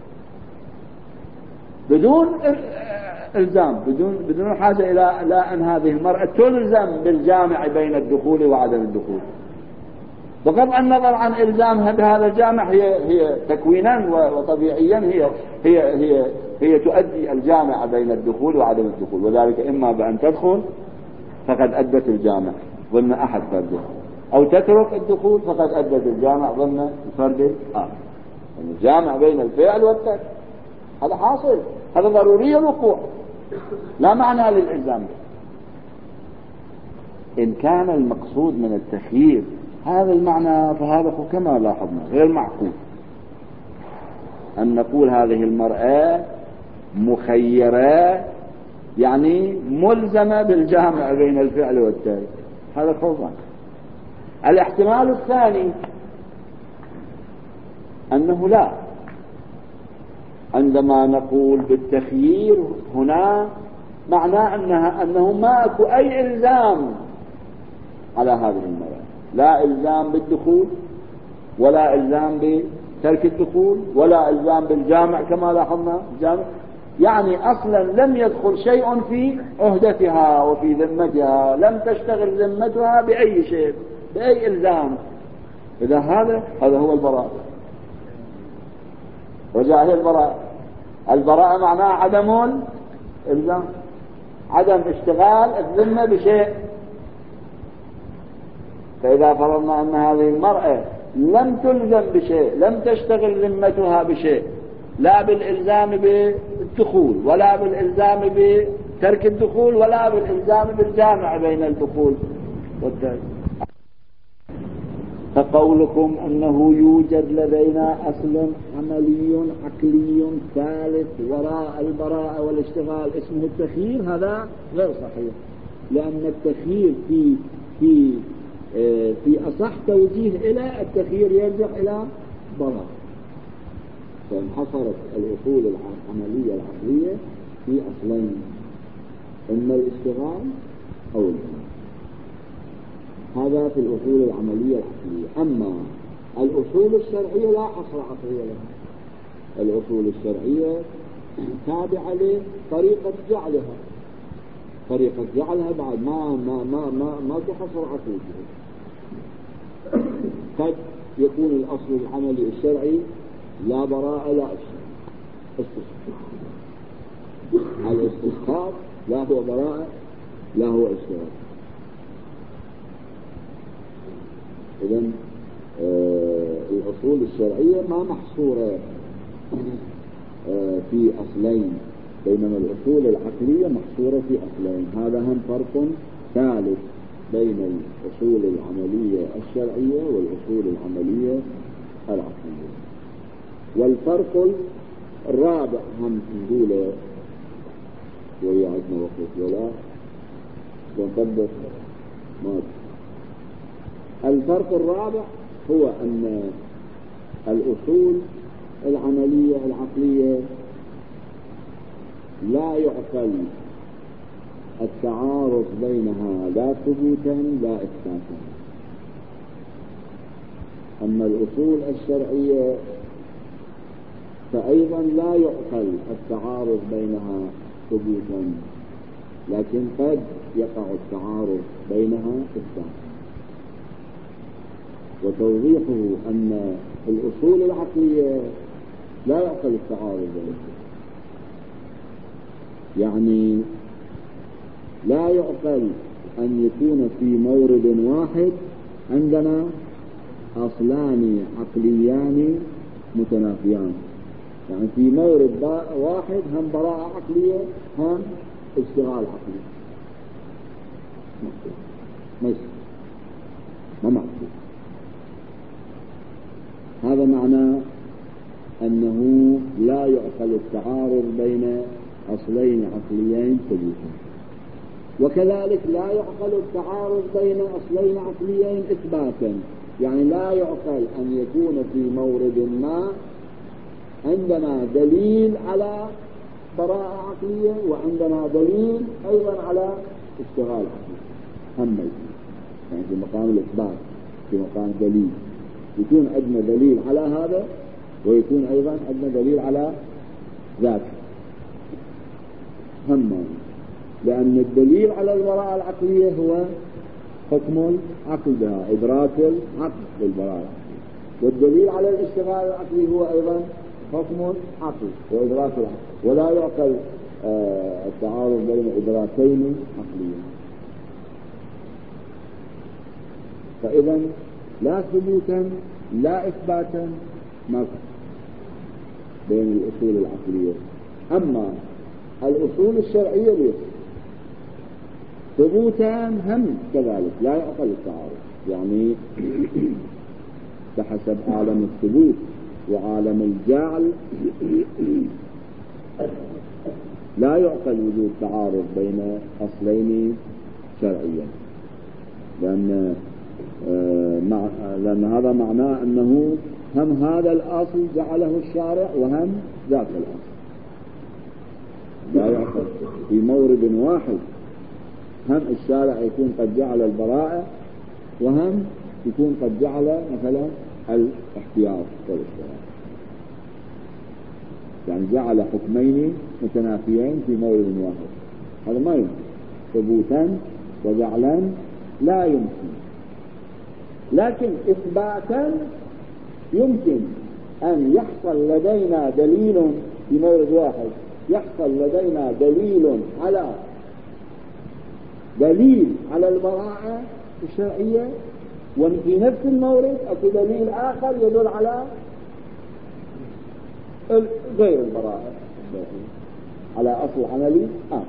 بدون إلزام، بدون بدون حاجة إلى إلى أن هذه المرأة تلزم بالجامع بين الدخول وعدم الدخول، بغض النظر عن إلزامها بهذا الجامع، هي هي تكوينا وطبيعيا هي هي هي هي تؤدي الجامع بين الدخول وعدم الدخول، وذلك إما بأن تدخل فقد أدت الجامع ضمن أحد فرده، أو تترك الدخول فقد أدت الجامع ضمن الفرد الآخر. يعني الجامع بين الفعل والترك هذا حاصل، هذا ضروري الوقوع، لا معنى للإلزام. إن كان المقصود من التخيير هذا المعنى فهذا كما لاحظنا غير معقول أن نقول هذه المرأة مخيرة يعني ملزمة بالجامع بين الفعل والترك، هذا خوفا. الاحتمال الثاني أنه لا، عندما نقول بالتخيير هنا معناه أنها أنه ما أكو أي إلزام على هذه المرأة، لا إلزام بالدخول ولا إلزام بترك الدخول ولا إلزام بالجامع كما لاحظنا الجامع، يعني أصلا لم يدخل شيء في عهدتها وفي ذمتها، لم تشتغل ذمتها بأي شيء بأي إلزام. إذا هذا هذا هو البراءة. وجاء هي البراءة. البراءة معناها عدم الإلزام، عدم اشتغال الذمة بشيء. فإذا فرضنا أن هذه المرأة لم تلزم بشيء، لم تشتغل ذمتها بشيء، لا بالإلزام بالدخول ولا بالإلزام بترك الدخول ولا بالإلزام بالجامع بين الدخول والترك. فقولكم أنه يوجد لدينا أصل عملي عقلي ثالث وراء البراءة والاشتغال اسمه التخيير، هذا غير صحيح، لأن التخيير في في في أصح توجيه إلى التخيير يرجع إلى براءة. فانحصرت الأصول العملية العقلية في أصلين، إما الاشتغال أو البراءة. هذا في الأصول العملية العقلية. أما الأصول الشرعية لا حصر عقلية لها. الأصول الشرعية تابعة لطريقة جعلها، طريقة جعلها بعد ما ما ما ما ما تحصر عقلية. قد يكون الأصل العملي الشرعي لا براءة لا استصحاب، الاستصحاب لا هو براءة لا هو اشتراك. إذن آه الأصول الشرعية ما محصورة آه في أصلين، بينما الأصول العقلية محصورة في أصلين. هذا هم فرق ثالث بين الأصول العملية الشرعية والأصول العملية العقلية. والفرق الرابع هم نقوله ويعدنا وقت ولا ونطبق ما. الفرق الرابع هو أن الأصول العملية العقلية لا يعقل التعارض بينها لا ثبوتا لا إثباتا. أما الأصول الشرعية فأيضا لا يعقل التعارض بينها ثبوتا، لكن قد يقع التعارض بينها إثباتا. وتوضيحه أن الأصول العقلية لا يعقل التعارض بينها، يعني لا يعقل أن يكون في مورد واحد عندنا أصلان عقليان متنافيان، يعني في مورد واحد هم براءة عقلية هم اشتغال عقلي، مش ما معقول. هذا معناه أنه لا يعقل التعارض بين أصلين عقليين ثبوتا، وكذلك لا يعقل التعارض بين أصلين عقليين إثباتا، يعني لا يعقل أن يكون في مورد ما عندنا دليل على براءة عقلية وعندنا دليل أيضا على اشتغال عقلي، هم يعني في مقام الإثبات في مقام دليل، يكون عندنا دليل على هذا ويكون أيضا عندنا دليل على ذاك هم، لأن الدليل على البراءة العقلية هو حكم العقل بها، إدراك العقل بالبراءة العقلية، والدليل على الاشتغال العقلي هو أيضا حكم العقل وإدراك العقل، ولا يعقل آه التعارض بين إدراكين عقليين. فإذا لا ثبوتا لا إثباتا ما بين الأصول العقلية. أما الأصول الشرعية ليس ثبوتا هم كذلك لا يعقل التعارض، يعني بحسب عالم الثبوت وعالم الجعل لا يعقل وجود تعارض بين أصلين شرعيا، لأن آه مع لأن هذا معناه أنه هم هذا الأصل جعله الشارع وهم ذاك الأصل، لا يعقل في مورد واحد هم الشارع يكون قد جعل البراءة وهم يكون قد جعل مثلا الاحتياط والاشتراك، يعني جعل حكمين متنافيين في مورد واحد، هذا ما يمكن. ثبوتا وجعلا لا يمكن، لكن إثباتا يمكن أن يحصل لدينا دليل في مورد واحد، يحصل لدينا دليل على دليل على البراءة الشرعية، وفي نفس المورد أكو دليل آخر يدل على غير البراءة الشرعية، على أصل عملي آخر.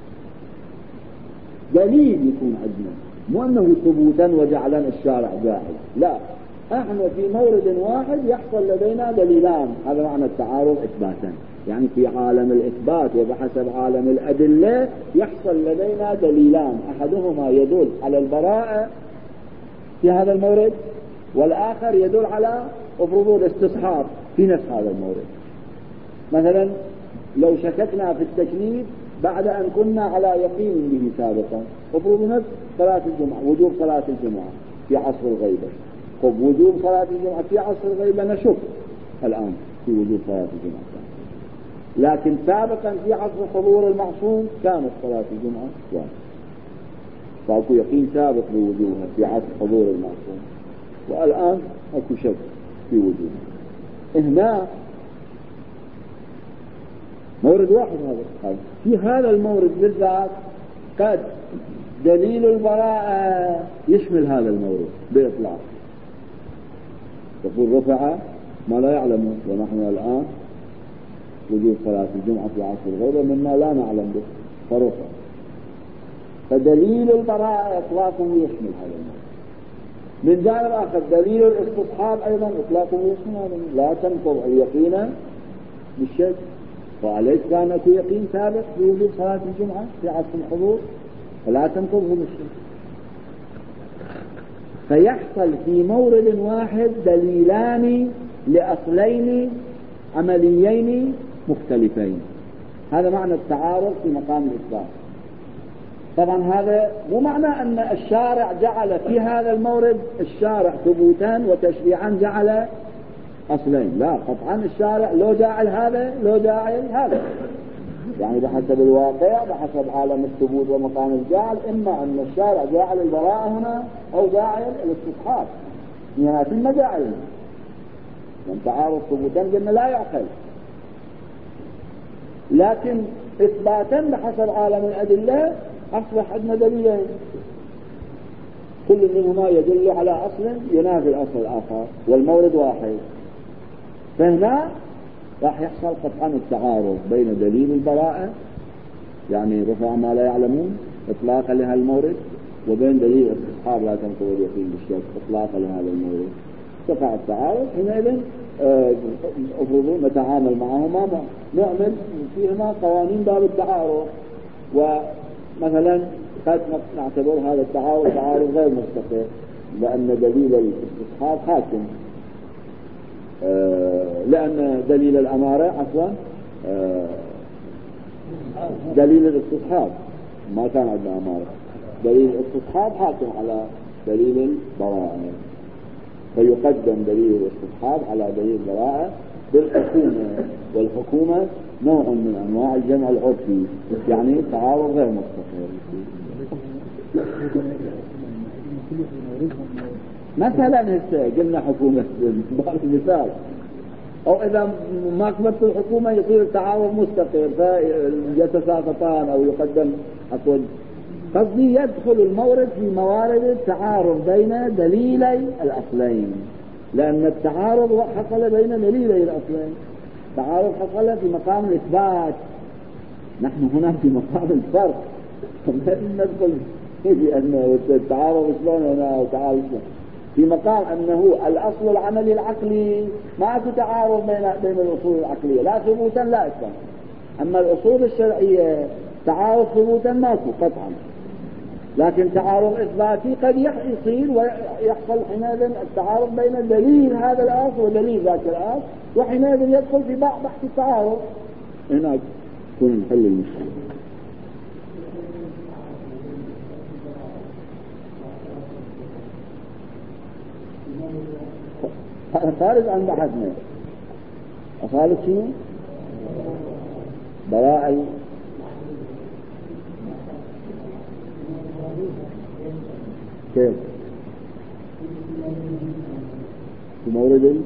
دليل يكون عندنا، مو أنه ثبوتا وجعلا الشارع جاهل، لا، احنا في مورد واحد يحصل لدينا دليلان، هذا معنى التعارض إثباتا. يعني في عالم الإثبات وبحسب عالم الأدلة يحصل لدينا دليلان، أحدهما يدل على البراءة في هذا المورد، والآخر يدل على افرضوا الاستصحاب في نفس هذا المورد. مثلا لو شككنا في التكليف بعد أن كنا على يقين به سابقا، افرضوا نفس صلاة الجمعة، وجوب صلاة الجمعة في عصر الغيبة. طب وجوب صلاة الجمعة في عصر الغيبة نشك الآن في وجوب صلاة الجمعة، لكن سابقا في عصر حضور المعصوم كانت صلاة الجمعة واجبة، فاكو يقين سابق بوجوبها في عصر حضور المعصوم، والآن اكو شك في وجوبها. هنا مورد واحد هذا، في هذا المورد بالذات قد دليل البراءة يشمل هذا المورد بإطلاق، يقول رفع ما لا يعلم، ونحن الآن وجوب صلاة الجمعة في عصر الغيبة مما لا نعلم به فرفع، فدليل البراءة إطلاقه يشمل هذا المورد. من جانب آخر دليل الاستصحاب أيضا إطلاقه يشمل هذا المورد، لا تنقض اليقين بالشك، وعليك كان أكو يقين سابق بوجوب صلاة الجمعة في عصر الحضور فلا تنقضه بالشك. فيحصل في مورد واحد دليلان لأصلين عمليين مختلفين، هذا معنى التعارض في مقام الإثبات. طبعا هذا مو معنى أن الشارع جعل في هذا المورد الشارع ثبوتا وتشريعا جعل أصلين، لا، قطعا الشارع لو جاعل هذا لو جاعل هذا، يعني بحسب الواقع بحسب عالم الثبوت ومقام الجعل، إما أن الشارع جاعل البراءة هنا أو جاعل الاستصحاب، يعني ثم جاعل من تعارض ثبوتا قلنا لا يعقل، لكن إثباتا بحسب عالم الأدلة أصبح عندنا دليلين كل منهما يدل على أصل ينافي الأصل الآخر والمورد واحد. فهنا راح يحصل قطعا التعارض بين دليل البراءة، يعني رفع ما لا يعلمون إطلاقا لهذا المورد، وبين دليل الاستصحاب لا تنقض اليقين بالشك إطلاقا لهذا المورد. تقع التعارض، حينئذ افرضوا نتعامل معهما، نعمل فيهما قوانين باب التعارض، ومثلا قد نعتبر هذا التعارض تعارض غير مستقر، لأن دليل الاستصحاب حاكم، لأن دليل الأمارة عفوا دليل الاستصحاب ما كان عندنا أمارة، دليل الاستصحاب حاكم على دليل البراءة، فيقدم دليل الاستصحاب على دليل البراءة بالحكومة، والحكومة نوع من أنواع الجمع العرفي، يعني تعارض غير مستقر. مثلا هسه قلنا حكومة مثال، أو إذا ما كبرت الحكومة يصير التعارض مستقر فيتساقطان أو يقدم عفوا. قصدي يدخل المورد في موارد التعارض بين دليلي الأصلين، لأن التعارض حصل بين دليلي الأصلين، التعارض حصل في مقام الإثبات، نحن هنا في مقام الفرق. ندخل في أنه التعارض شلون هنا وتعارض شلون في مقام أنه الأصل العملي العقلي ماكو تعارض بين بين الأصول العقلية لا ثبوتا لا إثباتا، أما الأصول الشرعية تعارض ثبوتا ماكو قطعا، لكن تعارض إثباتي قد يصير ويحصل حينئذ التعارض بين دليل هذا الأصل ودليل ذاك الأصل، وحينئذ يدخل في بعض بحث التعارض، هناك يكون نحل المشكلة. خارج عن بحثنا. أصالة شنو؟ براء كيف؟ في مورد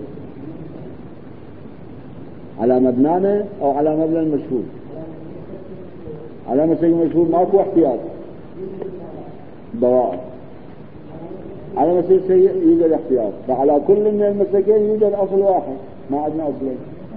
على مبنانا أو على مبنى المشهور؟ على مسجد المشهور ماكو احتياط براءة، على مسجد سيء يوجد احتياط، فعلى كل من المسجدين يوجد أصل واحد، ما عندنا أصلين.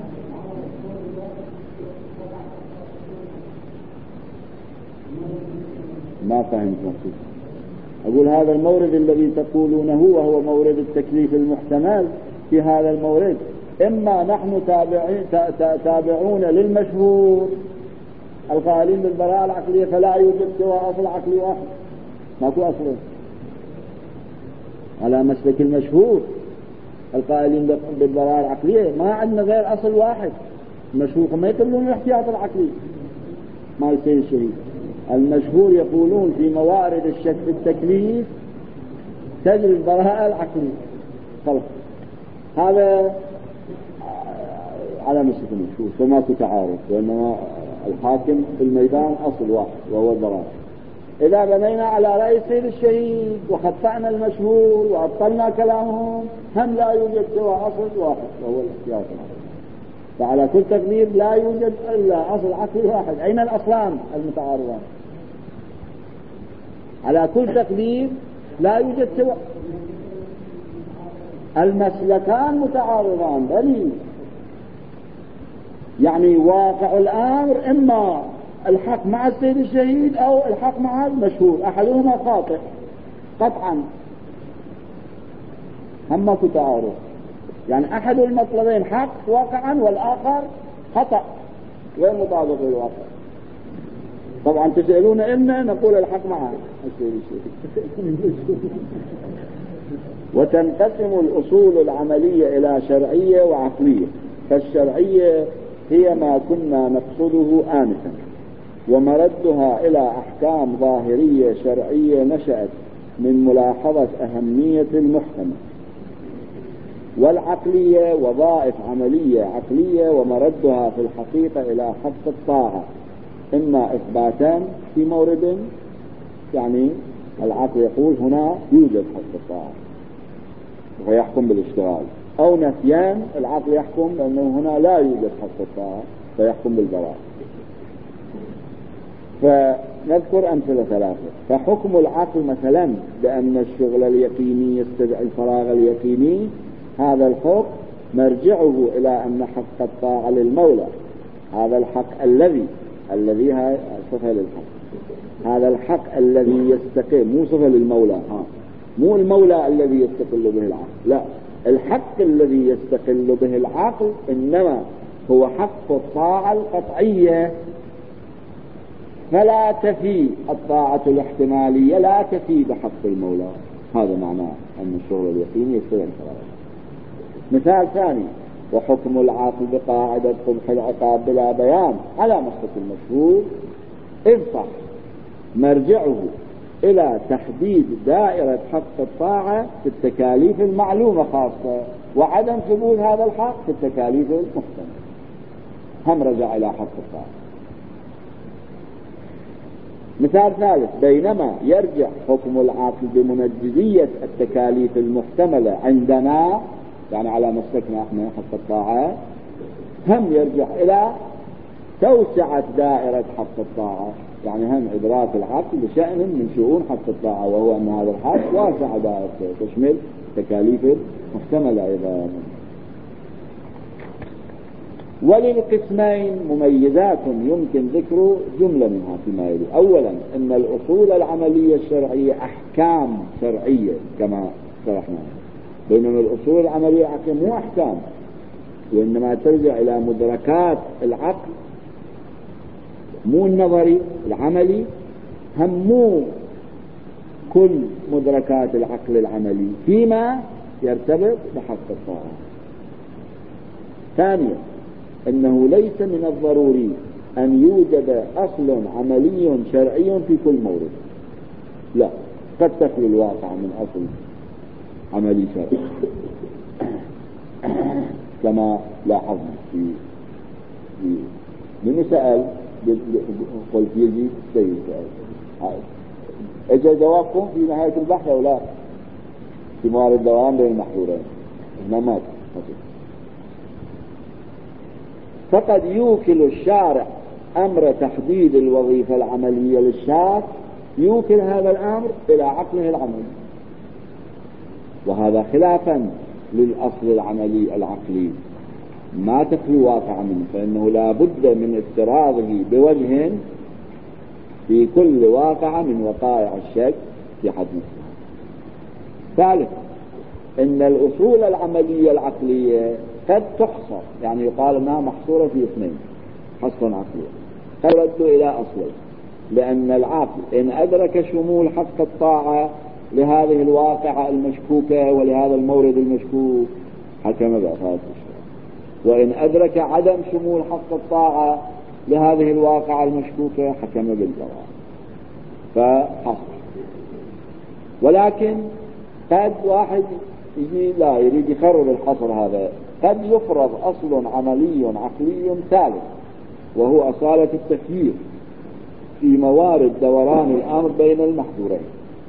ما فهمت مقصود. أقول هذا المورد الذي تقولونه وهو مورد التكليف المحتمل، في هذا المورد إما نحن تابعون للمشهور القائلين بالبراءة العقلية فلا يوجد سوى أصل عقلي واحد، ماكو أصلين. على مسلك المشهور القائلين بالبراءة العقلية ما عندنا غير أصل واحد، المشهور ما يقولون الاحتياط العقلي ما يصير الشهيد. المشهور يقولون في موارد الشك في التكليف تجري البراءة العقلية خلاص. هذا على مسلك المشهور فماكو تعارض، وإنما الحاكم في الميدان أصل واحد وهو البراءة. إذا بنينا على رأي السيد الشهيد وخطأنا المشهور وأبطلنا كلامهم هم لا يوجد سوى أصل واحد وهو الاحتياط العقلي. فعلى كل تقدير لا يوجد إلا أصل عقلي واحد. أين الأصلان المتعارضان؟ على كل تقدير لا يوجد سوى المسلكان متعارضان، بل يعني واقع الأمر إما الحق مع السيد الشهيد أو الحق مع المشهور، أحدهما خاطئ قطعا، هم في تعارض. يعني أحد المطلبين حق واقعا والآخر خطأ غير مطابق للواقع. طبعا تسألون إما نقول الحق مع السيد الشهيد. وتنقسم الأصول العملية إلى شرعية وعقلية. فالشرعية هي ما كنا نقصده آنفا، ومردها إلى أحكام ظاهرية شرعية نشأت من ملاحظة أهمية المحكم. والعقلية وظائف عملية عقلية ومردها في الحقيقة إلى حق الطاعة، إما إثباتان في مورد، يعني العقل يقول هنا يوجد حق الطاعة ويحكم بالاشتغال، أو نفيان العقل يحكم بأنه هنا لا يوجد حق الطاعة فيحكم بالبراءة. فنذكر أمثلة ثلاثة. فحكم العقل مثلا بأن الشغل اليقيني يستدعي الفراغ اليقيني، هذا الحكم مرجعه إلى أن حق الطاعة للمولى، هذا الحق الذي الذي هي صفة للحق، هذا الحق الذي يستقل، مو صفة للمولى، ها مو المولى الذي يستقل به العقل، لا، الحق الذي يستقل به العقل إنما هو حق الطاعة القطعية، فلا تفي الطاعة الاحتمالية لا تفي بحق المولى. هذا معناه أن الشغل اليقيني يستدعي الفراغ. مثال ثاني: وحكم العقل بقاعدة قبح العقاب بلا بيان على مسلك المشهور، إذ صح مرجعه إلى تحديد دائرة حق الطاعة في التكاليف المعلومة خاصة، وعدم ثبوت هذا الحق في التكاليف المحتملة، هم رجع إلى حق الطاعة. مثال ثالث: بينما يرجع حكم العقل بمنجزية التكاليف المحتملة عندنا، يعني على مسلكنا احنا حق الطاعة، هم يرجع إلى توسعة دائرة حق الطاعة، يعني هم إدراك العقل بشأن من شؤون حق الطاعة، وهو أن هذا الحق واسع دائرته تشمل تكاليف محتملة أيضا. وللقسمين مميزات يمكن ذكر جملة منها فيما يلي. أولا: أن الأصول العملية الشرعية أحكام شرعية كما شرحنا، بينما الأصول العملية العقلية مو أحكام، وإنما ترجع إلى مدركات العقل، مو النظري العملي، هم مو كل مدركات العقل العملي فيما يرتبط بحق الطاعة. ثانيا: أنه ليس من الضروري أن يوجد أصل عملي شرعي في كل مورد، لا، قد تخلو الواقع من أصل عملي شرعي كما لاحظنا في من سأل قلت يجي سيد سأل اجا جوابكم في نهاية البحث او لا في موارد الدوران بين المحظورين هنا مات. فقد يوكل الشارع امر تحديد الوظيفة العملية للشاك، يوكل هذا الامر الى عقله العملي، وهذا خلافا للاصل العملي العقلي ما تخلو واقع منه، فانه لا بد من افتراضه بوجه في كل واقع من وقائع الشك في حد نفسه. ثالثا ان الاصول العملية العقلية قد تحصر، يعني يقال انها محصورة في اثنين حصرا عقليا، ترد الى اصلين، لان العقل ان ادرك شمول حق الطاعة لهذه الواقعة المشكوكة ولهذا المورد المشكوك حكم بإفادة الشرع، وإن أدرك عدم شمول حق الطاعة لهذه الواقعة المشكوكة حكم بالبراءة. فحصر. ولكن قد واحد يجي لا يريد يخرب الحصر هذا، قد يفرض أصل عملي عقلي ثالث وهو أصالة التخيير في موارد دوران الأمر بين المحظورين.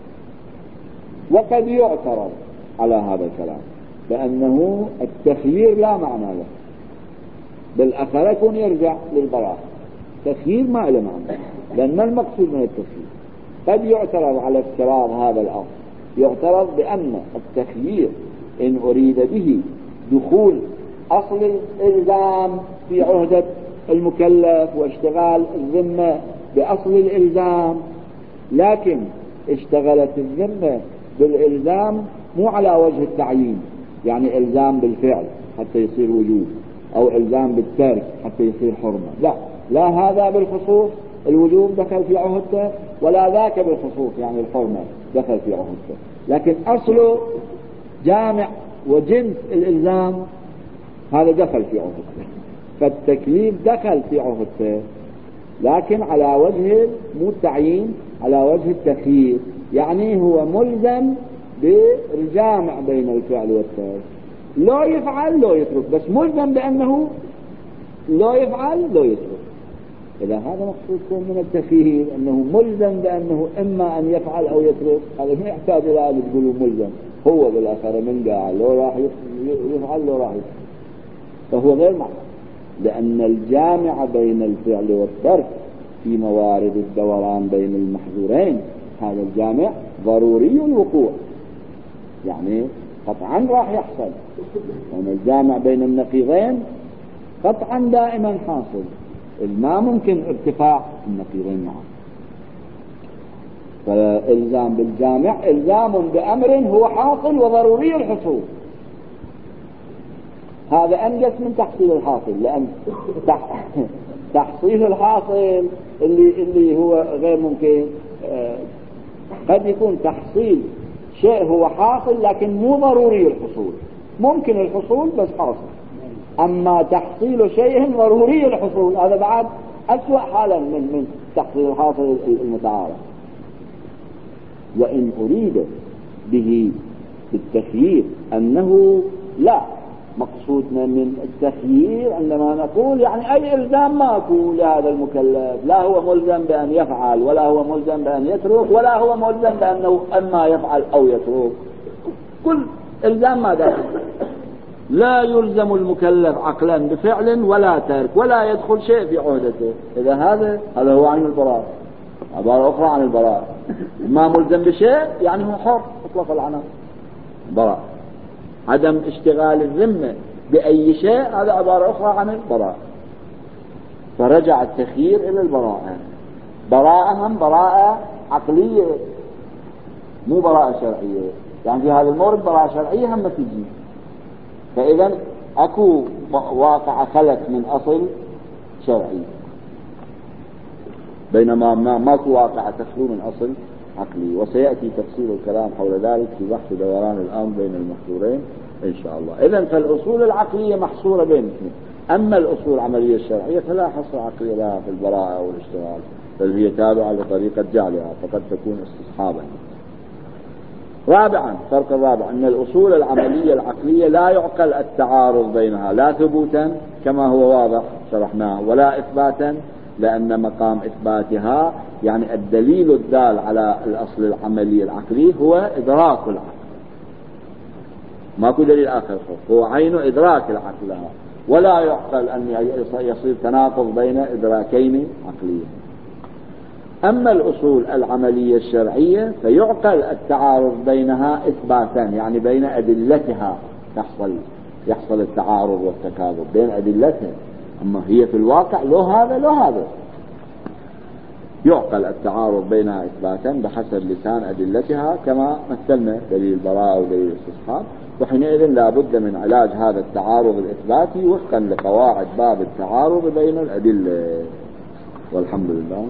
وقد يعترض على هذا الكلام لأنه التخيير لا معنى له، بالأخر يكون يرجع للبراءة، تخيير ما له معنى، لأن ما المقصود من التخيير. قد يعترض على افتراض هذا الأمر، يعترض بأن التخيير إن أريد به دخول أصل الإلزام في عهدة المكلف واشتغال الذمة بأصل الإلزام، لكن اشتغلت الذمة بالإلزام مو على وجه التعيين، يعني إلزام بالفعل حتى يصير وجوب، أو إلزام بالترك حتى يصير حرمة، لا لا هذا بالخصوص الوجوب دخل في عهدته، ولا ذاك بالخصوص يعني الحرمة دخل في عهدته، لكن أصله جامع وجنس الإلزام هذا دخل في عهدته، فالتكليف دخل في عهدته لكن على وجه مو التعيين، على وجه التخيير، يعني هو ملزم بالجامع بين الفعل والترك، لا يفعل لا يترك، بس ملزم بأنه لا يفعل لا يترك. إذا هذا مقصودكم من التخيير أنه ملزم بأنه إما أن يفعل أو يترك، هذا ما يحتاج إلى أن تقولوا ملزم، هو بالآخر من قاعد لو راح يفعل لو راح يترك، فهو غير معنى، لأن الجامع بين الفعل والترك في موارد الدوران بين المحظورين هذا الجامع ضروري الوقوع، يعني قطعا راح يحصل، لأن الجامع بين النقيضين قطعا دائما حاصل، إذ ما ممكن ارتفاع النقيضين معا. فالإلزام بالجامع إلزام بأمر هو حاصل وضروري الحصول، هذا أنجس من تحصيل الحاصل، لأن تحصيل الحاصل اللي اللي هو غير ممكن، قد يكون تحصيل شيء هو حاصل لكن مو ضروري الحصول، ممكن الحصول بس حاصل، أما تحصيل شيء ضروري الحصول هذا بعد أسوأ حالا من من تحصيل الحاصل المتعارف. وإن أريد به بالتخيير أنه لا مقصودنا من التخيير عندما نقول يعني أي إلزام ماكو لهذا المكلف، لا هو ملزم بأن يفعل ولا هو ملزم بأن يترك ولا هو ملزم بأنه أما يفعل أو يترك، كل إلزام ما داخل، لا يلزم المكلف عقلا بفعل ولا ترك ولا يدخل شيء في عهدته. إذا هذا هذا هو عين البراءة، عبارة أخرى عن البراءة، ما ملزم بشيء يعني هو حر اطلق العنان براءة. عدم اشتغال الذمة بأي شيء هذا عبارة أخرى عن البراءة. فرجع التخيير إلى البراءة، براءة هم براءة عقلية مو براءة شرعية، يعني في هذا المورد براءة شرعية هم تجي، فإذا أكو واقع خلت من أصل شرعي، بينما ما ماكو واقع تخلو من أصل عقلي. وسيأتي تفصيل الكلام حول ذلك في بحث دوران الأمر بين المحظورين إن شاء الله. إذن فالأصول العقلية محصورة بين اثنين، أما الأصول العملية الشرعية فلا حصر عقلي لها في البراءة والاشتغال، بل هي تابعة لطريقة جعلها، فقد تكون استصحابا. رابعا، فرق الرابع أن الأصول العملية العقلية لا يعقل التعارض بينها، لا ثبوتا كما هو واضح شرحناه، ولا إثباتا، لأن مقام إثباتها يعني الدليل الدال على الأصل العملي العقلي هو إدراك العقل، ماكو دليل آخر، هو عين إدراك العقل لها، ولا يعقل أن يصير تناقض بين إدراكين عقليين. أما الأصول العملية الشرعية فيعقل التعارض بينها إثباتا، يعني بين أدلتها يحصل يحصل التعارض والتكاذب بين أدلتها، أما هي في الواقع لو هذا لو هذا، يعقل التعارض بينها إثباتا بحسب لسان أدلتها كما مثلنا دليل البراءة ودليل الاستصحاب، وحينئذ لا بد من علاج هذا التعارض الإثباتي وفقا لقواعد باب التعارض بين الأدلة. والحمد لله.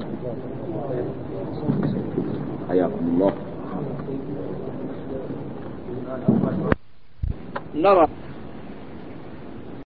حياكم الله. نرى